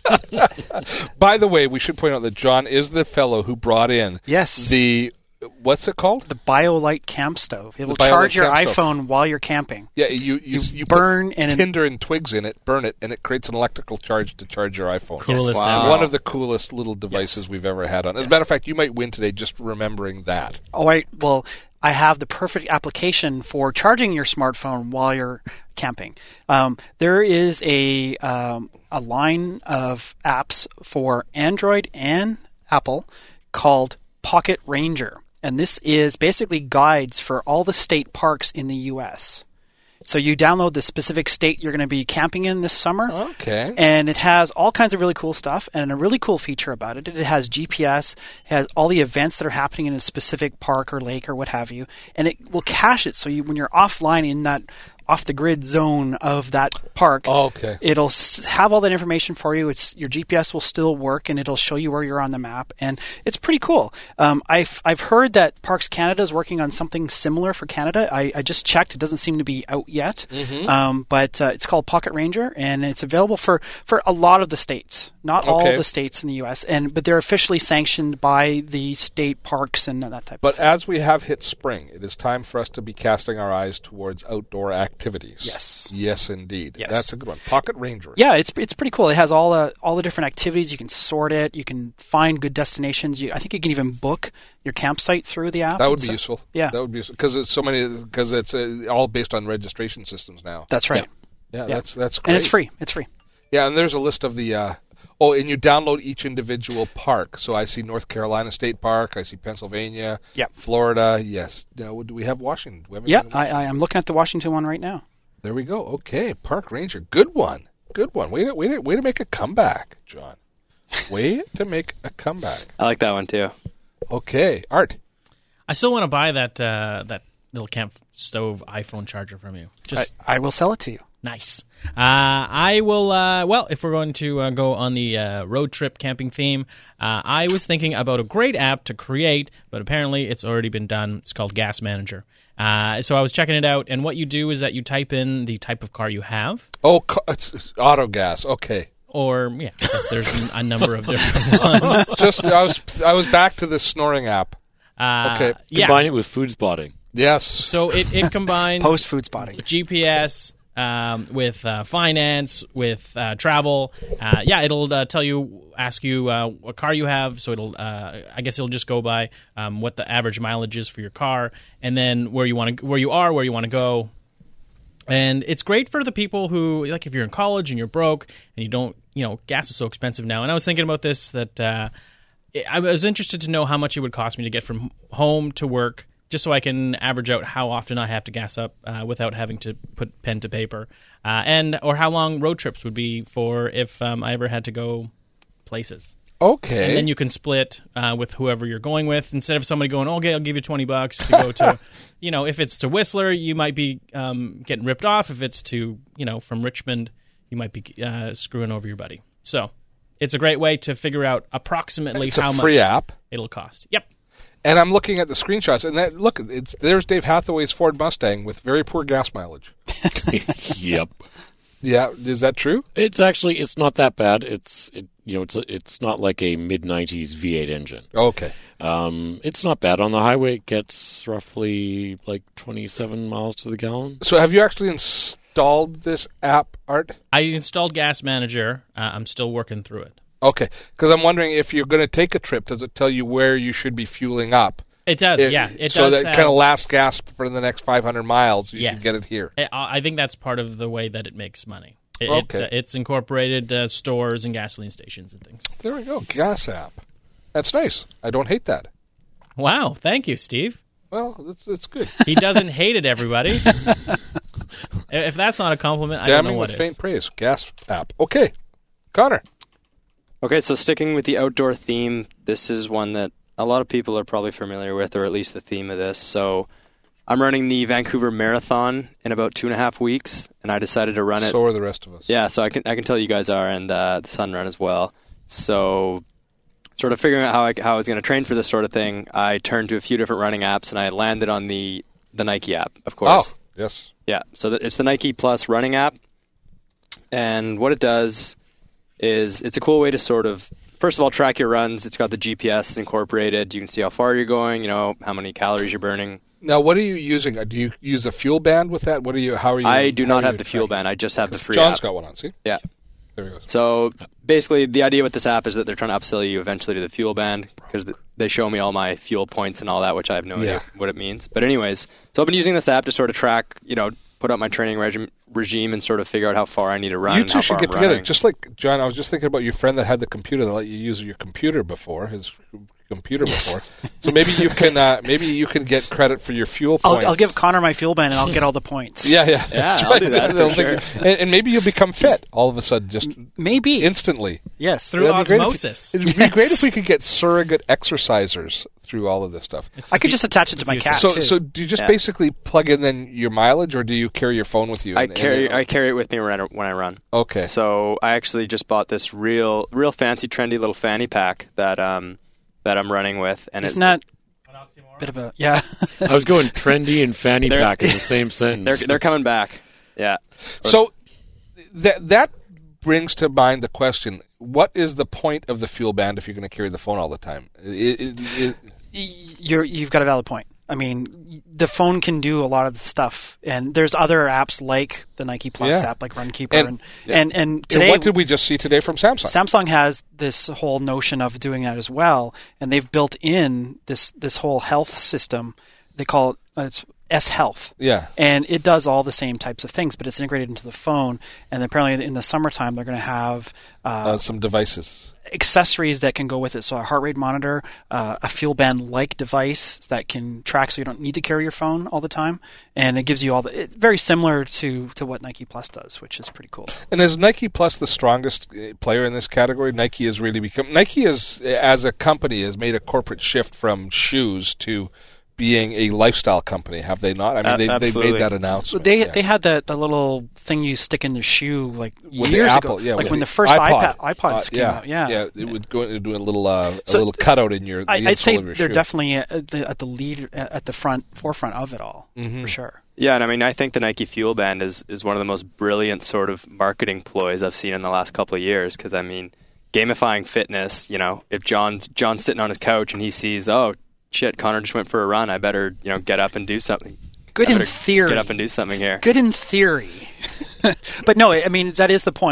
by the way, we should point out that John is the fellow who brought in yes the. What's it called? The BioLite camp stove. It will charge your iPhone stove. while you're camping. Yeah, you you, you, you burn put and tinder and twigs in it, burn it, and it creates an electrical charge to charge your iPhone. Coolest yes. wow. One of the coolest little devices yes. we've ever had on. As yes. a matter of fact, you might win today just remembering that. Oh, I well, I have the perfect application for charging your smartphone while you're camping. Um, there is a um, a line of apps for Android and Apple called Pocket Ranger. And this is basically guides for all the state parks in the U S. So you download the specific state you're going to be camping in this summer. Okay. And it has all kinds of really cool stuff. And a really cool feature about it, it has G P S, it has all the events that are happening in a specific park or lake or what have you. And it will cache it. So you, when you're offline in that off-the-grid zone of that park, oh, okay. it'll have all that information for you. It's your G P S will still work, and it'll show you where you're on the map, and it's pretty cool. Um, I've I've heard that Parks Canada is working on something similar for Canada. I, I just checked; it doesn't seem to be out yet, mm-hmm. um, but uh, it's called Pocket Ranger, and it's available for, for a lot of the states, not all okay. the states in the U S, and but they're officially sanctioned by the state parks and that type. But of thing. As we have hit spring, it is time for us to be casting our eyes towards outdoor activities. Activities. Yes. Yes, indeed. Yes. That's a good one. Pocket Ranger. Yeah, it's it's pretty cool. It has all the all the different activities. You can sort it. You can find good destinations. You, I think you can even book your campsite through the app. That would be so, useful. Yeah, that would be useful because it's so many because it's uh, all based on registration systems now. That's right. Yeah, yeah, yeah. that's that's great. And it's free. It's free. Yeah, and there's a list of the. Uh, oh, and you download each individual park. So I see North Carolina State Park. I see Pennsylvania. Yeah. Florida. Yes. Now, do we have Washington? Do we have yeah, Washington? I, I am looking at the Washington one right now. There we go. Okay, Park Ranger. Good one. Good one. Way to, way to, way to make a comeback, John. Way to make a comeback. I like that one, too. Okay. Art. I still want to buy that uh, that little camp stove iPhone charger from you. Just I, I will sell it to you. Nice. Uh, I will, uh, well, if we're going to uh, go on the uh, road trip camping theme, uh, I was thinking about a great app to create, but apparently it's already been done. It's called Gas Manager. Uh, so I was checking it out, and what you do is that you type in the type of car you have. Oh, it's, it's auto gas. Okay. Or, yeah, I guess there's a number of different ones. Just, I was, I was back to the snoring app. Uh, okay. Yeah. Combine it with food spotting. Yes. So it, it combines post food spotting, G P S, um, with uh, finance, with uh, travel. Uh, yeah, it'll uh, tell you, ask you uh, what car you have. So it'll, uh, I guess it'll just go by um, what the average mileage is for your car, and then where you want to, where you are, where you want to go. And it's great for the people who, like, if you're in college and you're broke and you don't, you know, gas is so expensive now. And I was thinking about this, that uh, I was interested to know how much it would cost me to get from home to work, just so I can average out how often I have to gas up uh, without having to put pen to paper, uh, and or how long road trips would be for if um, I ever had to go places. Okay. And then you can split uh, with whoever you're going with. Instead of somebody going, okay, I'll give you twenty bucks to go to, you know, if it's to Whistler, you might be um, getting ripped off. If it's to, you know, from Richmond, you might be uh, screwing over your buddy. So it's a great way to figure out approximately it's how a free much app. It'll cost. Yep. And I'm looking at the screenshots, and that look, it's there's Dave Hathaway's Ford Mustang with very poor gas mileage. Yep. Yeah, is that true? It's actually it's not that bad. It's it, you know it's it's not like a mid nineties V eight engine. Okay. Um, it's not bad on the highway. It gets roughly like twenty-seven miles to the gallon. So have you actually installed this app, Art? I installed Gas Manager. Uh, I'm still working through it. Okay, because I'm wondering if you're going to take a trip, does it tell you where you should be fueling up? It does, It- yeah. It so does that have- kind of last gasp for the next five hundred miles, you Yes. should get it here. I, I think that's part of the way that it makes money. It, Okay. it, uh, it's incorporated uh, stores and gasoline stations and things. There we go, gas app. That's nice. I don't hate that. Wow, thank you, Steve. Well, that's that's good. He doesn't hate it, everybody. If that's not a compliment, I don't know Damning what with is. faint praise. Gas app. Okay, Connor. Okay, so sticking with the outdoor theme, this is one that a lot of people are probably familiar with, or at least the theme of this. So I'm running the Vancouver Marathon in about two and a half weeks, and I decided to run it. So are the rest of us. Yeah, so I can I can tell you guys are, and uh, the Sun Run as well. So sort of figuring out how I, how I was going to train for this sort of thing, I turned to a few different running apps, and I landed on the, the Nike app, of course. Oh, yes. Yeah, so the, it's the Nike Plus running app, and what it does is it's a cool way to sort of, first of all, track your runs. It's got the G P S incorporated. You can see how far you're going, you know, how many calories you're burning. Now, what are you using? Uh, Do you use a fuel band with that? What are you? How are you? I do how not are have you the fuel tracking? band. I just have the free John's app. got one on. See? Yeah. There he goes. So basically, the idea with this app is that they're trying to upsell you eventually to the fuel band because they show me all my fuel points and all that, which I have no Yeah. idea what it means. But anyways, so I've been using this app to sort of track, you know, put up my training regime, regime and sort of figure out how far I need to run. You and two how should far get I'm together. running. Just like, John, I was just thinking about your friend that had the computer that let you use your computer before, his computer before. So maybe you can uh, maybe you can get credit for your fuel I'll, points. I'll give Connor my fuel band and I'll get all the points. Yeah, yeah. Yeah, that's I'll right. do that for They'll sure. think- and, and maybe you'll become fit all of a sudden, just Maybe. instantly. Yes. Through That'd be great if- osmosis. It'd be great if we could get surrogate exercisers through all of this stuff. I could just attach it to my cat, So, too. so do you just Yeah. basically plug in then your mileage, or do you carry your phone with you? I and- and- carry I carry it with me when I, when I run. Okay. So I actually just bought this real real fancy trendy little fanny pack that um that I'm running with, and Isn't it's, that a bit of a... Yeah. I was going trendy and fanny They're- pack in the same sentence. they're they're coming back. Yeah. So that that brings to mind the question: what is the point of the fuel band if you're going to carry the phone all the time? It, it, it, You're, you've got a valid point. I mean, the phone can do a lot of the stuff, and there's other apps like the Nike Plus Yeah. app, like Runkeeper, And- and yeah. and, and and today what did we just see today from Samsung? Samsung has this whole notion of doing that as well, and they've built in this this whole health system. They call it uh, it's S Health. Yeah. And it does all the same types of things, but it's integrated into the phone. And apparently, in the summertime, they're going to have uh, Uh, some devices. accessories that can go with it. So a heart rate monitor, uh, a fuel band-like device that can track, so you don't need to carry your phone all the time, and it gives you all the. It's very similar to to what Nike Plus does, which is pretty cool. And is Nike Plus the strongest uh, player in this category? Nike has really become Nike is as a company has made a corporate shift from shoes to being a lifestyle company, have they not? I mean, Uh, they, they've absolutely. made that announcement. They yeah. they had the, the little thing you stick in the shoe like With the years Apple, ago, yeah, like with when the first iPod. iPad iPods Uh, came yeah, out. Yeah, yeah, it would go into do a little uh, So a little cutout in your. The I, I'd insole say of your they're shoe. definitely at the, at the lead at the front forefront of it all Mm-hmm. for sure. Yeah, and I mean, I think the Nike Fuel Band is, is one of the most brilliant sort of marketing ploys I've seen in the last couple of years. Because I mean, gamifying fitness. You know, if John's John's sitting on his couch and he sees, oh shit, Connor just went for a run, I better you know get up and do something. Good I in better theory. Get up and do something here. Good in theory. But no, I mean, that is the point.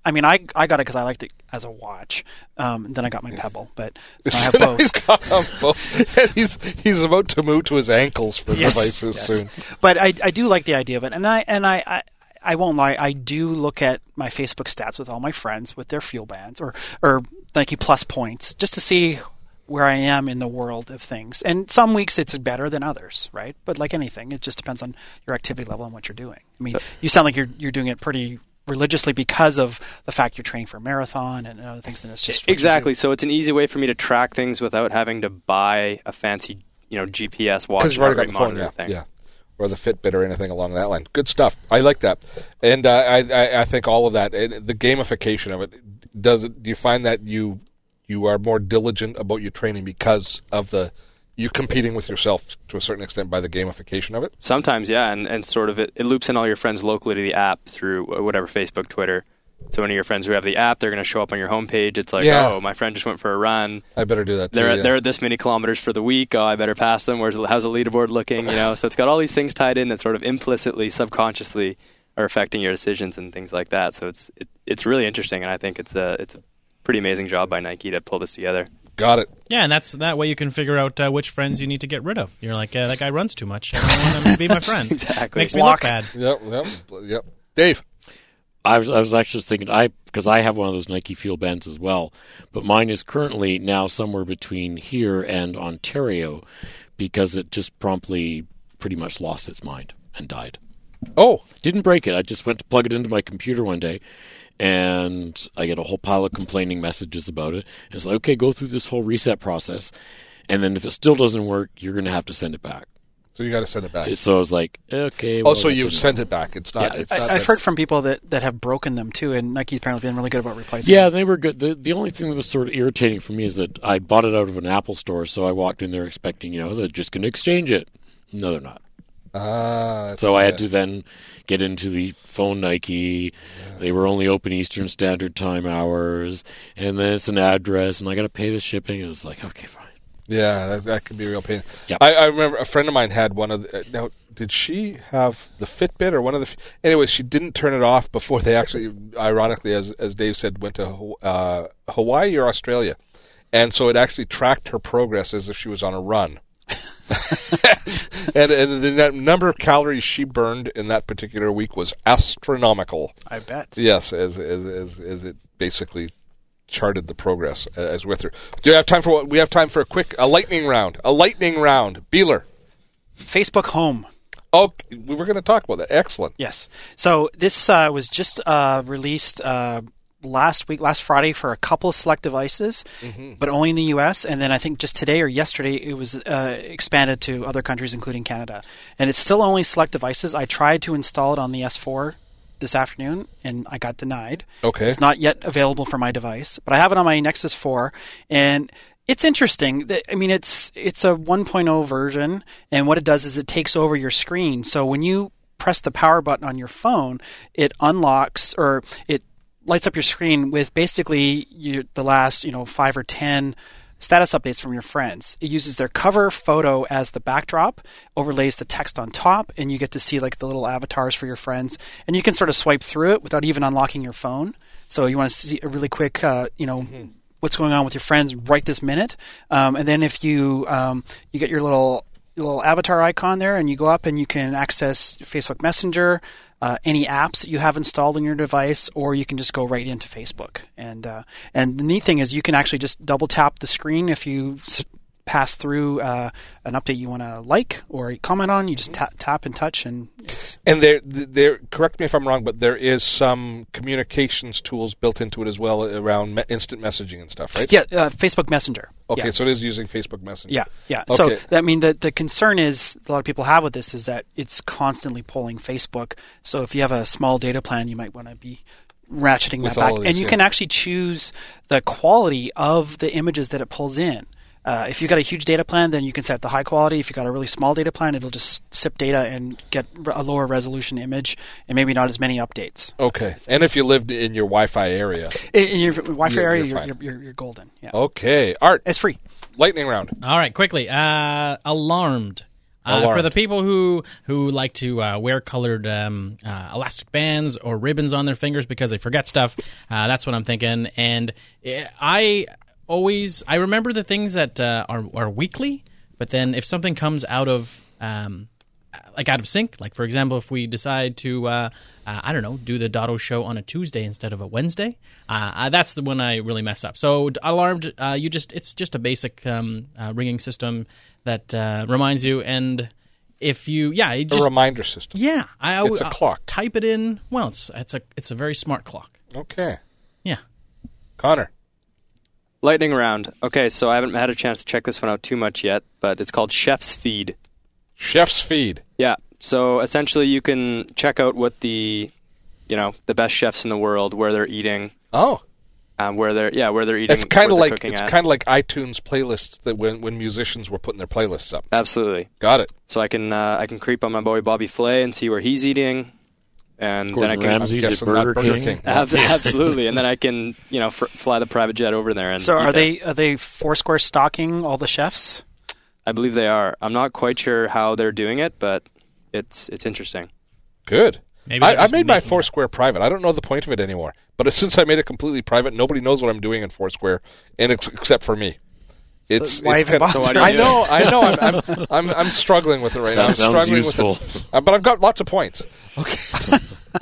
I mean, I I got it because I liked it as a watch. Um, then I got my Pebble, but so I have both. he's got them both. And he's he's about to move to his ankles for yes, devices yes. soon. But I I do like the idea of it, and I and I, I I won't lie, I do look at my Facebook stats with all my friends with their fuel bands or or Nike Plus points just to see where I am in the world of things. And some weeks it's better than others, right? But like anything, it just depends on your activity level and what you're doing. I mean, you sound like you're you're doing it pretty religiously because of the fact you're training for a marathon and other things, and it's just exactly. So it's an easy way for me to track things without having to buy a fancy, you know, G P S watch. Because you've already got the phone, yeah, thing. yeah, or the Fitbit or anything along that line. Good stuff. I like that, and uh, I, I I think all of that, and the gamification of it. Does it? Do you find that you you are more diligent about your training because of the you competing with yourself to a certain extent by the gamification of it? Sometimes, yeah, and, and sort of it, it loops in all your friends locally to the app through whatever, Facebook, Twitter. So any of your friends who have the app, they're going to show up on your homepage. It's like, yeah. oh, my friend just went for a run. I better do that too. They're at, yeah. they're at this many kilometers for the week. Oh, I better pass them. Where's how's the leaderboard looking? You know, so it's got all these things tied in that sort of implicitly, subconsciously are affecting your decisions and things like that. So it's it, it's really interesting, and I think it's a it's a pretty amazing job by Nike to pull this together. Got it. Yeah, and that's that way you can figure out uh, which friends you need to get rid of. You're like, uh, that guy runs too much. I don't want him to be my friend. Exactly. Makes Block. me look bad. Yep, yep, yep. Dave. I was I was actually thinking I because I have one of those Nike Fuel Bands as well, but mine is currently now somewhere between here and Ontario because it just promptly pretty much lost its mind and died. Oh, didn't break it. I just went to plug it into my computer one day, and I get a whole pile of complaining messages about it. And it's like, okay, go through this whole reset process, and then if it still doesn't work, you're going to have to send it back. So you got to send it back. So I was like, okay. Well, oh, so you've sent it back. It's not. Yeah, it's I, not I've this. heard from people that, that have broken them too, and Nike's apparently been really good about replacing Yeah, them. they were good. The, the only thing that was sort of irritating for me is that I bought it out of an Apple store, so I walked in there expecting, you know, they're just going to exchange it. No, they're not. Ah, so I had to then get into the phone Nike. Yeah. They were only open Eastern Standard Time hours, and then it's an address, and I got to pay the shipping. It was like, okay, fine. Yeah, that, that can be a real pain. Yep. I, I remember a friend of mine had one of the, uh, now, did she have the Fitbit or one of the... Anyway, she didn't turn it off before they actually, ironically, as as Dave said, went to uh, Hawaii or Australia. And so it actually tracked her progress as if she was on a run. and, and the number of calories she burned in that particular week was astronomical. I bet. Yes, as as as, as it basically charted the progress as with her. Do you have time for what? We have time for a quick a lightning round. A lightning round. Beeler. Facebook Home. Oh, we were going to talk about that. Excellent. Yes. So this uh, was just uh, released uh, last week, last Friday, for a couple of select devices, mm-hmm. but only in the U S. And then I think just today or yesterday, it was uh, expanded to other countries, including Canada. And it's still only select devices. I tried to install it on the S four this afternoon, and I got denied. Okay. It's not yet available for my device, but I have it on my Nexus four, and it's interesting. That, I mean, it's it's a one point oh version, and what it does is it takes over your screen. So when you press the power button on your phone, it unlocks or it lights up your screen with basically you, the last, you know, five or ten status updates from your friends. It uses their cover photo as the backdrop, overlays the text on top, and you get to see like the little avatars for your friends. And you can sort of swipe through it without even unlocking your phone. So you want to see a really quick, uh, you know, mm-hmm. what's going on with your friends right this minute. Um, and then if you um, you get your little little avatar icon there, and you go up and you can access Facebook Messenger, uh, any apps that you have installed on your device, or you can just go right into Facebook. And uh, and the neat thing is you can actually just double tap the screen if you s- pass through uh, an update you want to like or comment on. You just tap, tap and touch, and it's... and there, there. Correct me if I'm wrong, but there is some communications tools built into it as well around me- instant messaging and stuff, right? Yeah, uh, Facebook Messenger. Okay, yeah. So it is using Facebook Messenger. Yeah, yeah. Okay. So I mean, the the concern is a lot of people have with this is that it's constantly pulling Facebook. So if you have a small data plan, you might want to be ratcheting With that back, these, and you yeah. can actually choose the quality of the images that it pulls in. Uh, if you've got a huge data plan, then you can set the high quality. If you've got a really small data plan, it'll just sip data and get a lower resolution image and maybe not as many updates. Okay. And if you lived in your Wi-Fi area. In, in your Wi-Fi you're, area, you're, you're, you're, you're golden. Yeah. Okay. Art. It's free. Lightning round. All right, quickly. Uh, Alarmed. Uh, Alarmed. for the people who who like to uh, wear colored um, uh, elastic bands or ribbons on their fingers because they forget stuff, uh, that's what I'm thinking. And I always I remember the things that uh, are are weekly, but then if something comes out of um, like out of sync, like for example, if we decide to uh, uh, I don't know do the Dotto show on a Tuesday instead of a Wednesday, uh, that's the one I really mess up. So Alarmed, uh, you just it's just a basic um, uh, ringing system that uh, reminds you, and if you yeah, you just, a reminder system. Yeah, I, I it's a I'll clock. Type it in. Well, it's it's a it's a very smart clock. Okay. Yeah. Connor. Lightning round. Okay, so I haven't had a chance to check this one out too much yet, but it's called Chef's Feed. Chef's Feed. Yeah. So essentially, you can check out what the, you know, the best chefs in the world, where they're eating. Oh. Um, where they're yeah, where they're eating. It's kind of like it's kind of like iTunes playlists that when when musicians were putting their playlists up. Absolutely. Got it. So I can uh, I can creep on my boy Bobby Flay and see where he's eating. And Gordon then I can Ramsay's at Burger, Burger King. King. Ab- absolutely, and then I can you know fr- fly the private jet over there. And so are eat they that. are they Foursquare stalking all the chefs? I believe they are. I'm not quite sure how they're doing it, but it's it's interesting. Good. Maybe I, I made my Foursquare private. I don't know the point of it anymore. But since I made it completely private, nobody knows what I'm doing in Foursquare, and ex- except for me. It's, why it's even kind bother? of, I know, I know. I'm, I'm, I'm, I'm struggling with it right That now. I'm sounds struggling useful. with it, uh, but I've got lots of points. Okay.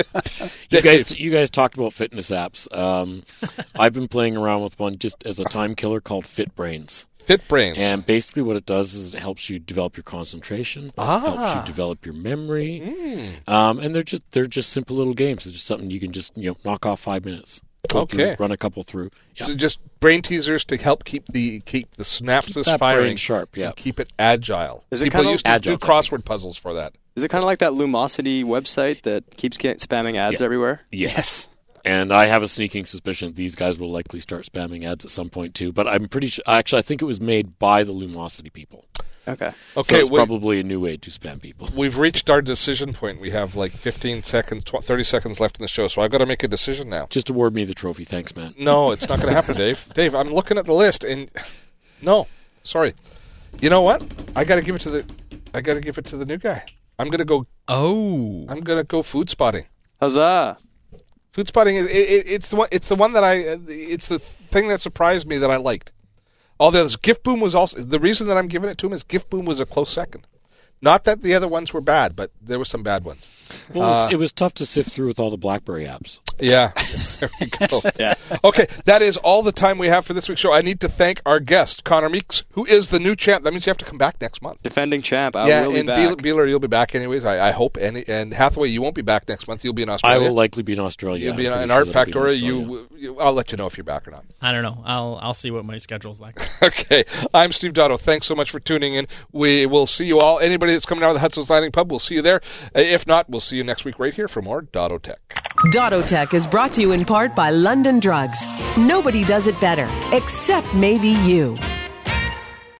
You guys, you guys talked about fitness apps. Um, I've been playing around with one just as a time killer called FitBrains. FitBrains. And basically what it does is it helps you develop your concentration, Ah. helps you develop your memory. Mm. Um, and they're just they're just simple little games. It's just something you can just, you know, knock off five minutes. Go Okay. through, run a couple through. Yeah. So just brain teasers to help keep the keep the synapses that firing brain sharp, yeah. and keep it agile. Is it People kinda used to agile, do crossword puzzles for that. Is it kind of like that Lumosity website that keeps get, spamming ads Yeah. everywhere? Yes. And I have a sneaking suspicion that these guys will likely start spamming ads at some point too. But I'm pretty sure, actually, I think it was made by the Lumosity people. Okay. Okay, so it's we- probably a new way to spam people. We've reached our decision point. We have like fifteen seconds, tw- thirty seconds left in the show, so I've got to make a decision now. Just award me the trophy. Thanks, man. No, it's not going to happen, Dave. Dave, I'm looking at the list, and no, sorry. You know what? I got to give it to the. I got to give it to the new guy. I'm going to go. Oh. I'm going to go food spotting. Huzzah! Food spotting is it, it, it's the one. It's the one that I. It's the thing that surprised me that I liked. All the others. Gift Boom was also the reason that I'm giving it to him is Gift Boom was a close second. Not that the other ones were bad, but there were some bad ones. Well, it was, Uh, it was tough to sift through with all the BlackBerry apps. Yeah, there we go. Yeah. Okay, that is all the time we have for this week's show. I need to thank our guest, Connor Meeks, who is the new champ. That means you have to come back next month. Defending champ. I yeah, will be and back. Beeler, Beeler, you'll be back anyways. I, I hope. And and Hathaway, you won't be back next month. You'll be in I Australia. will likely be in Australia. You'll be in, I'm in pretty Art sure that I'll be in Factoria. Australia. You, you, I'll let you know if you're back or not. I don't know. I'll I'll see what my schedule's like. Okay, I'm Steve Dotto. Thanks so much for tuning in. We will see you all. Anybody that's coming out of the Hudson's Landing Pub, we'll see you there. Uh, If not, we'll see you next week right here for more Dotto Tech. Dotto Tech is brought to you in part by London Drugs. Nobody does it better, except maybe you.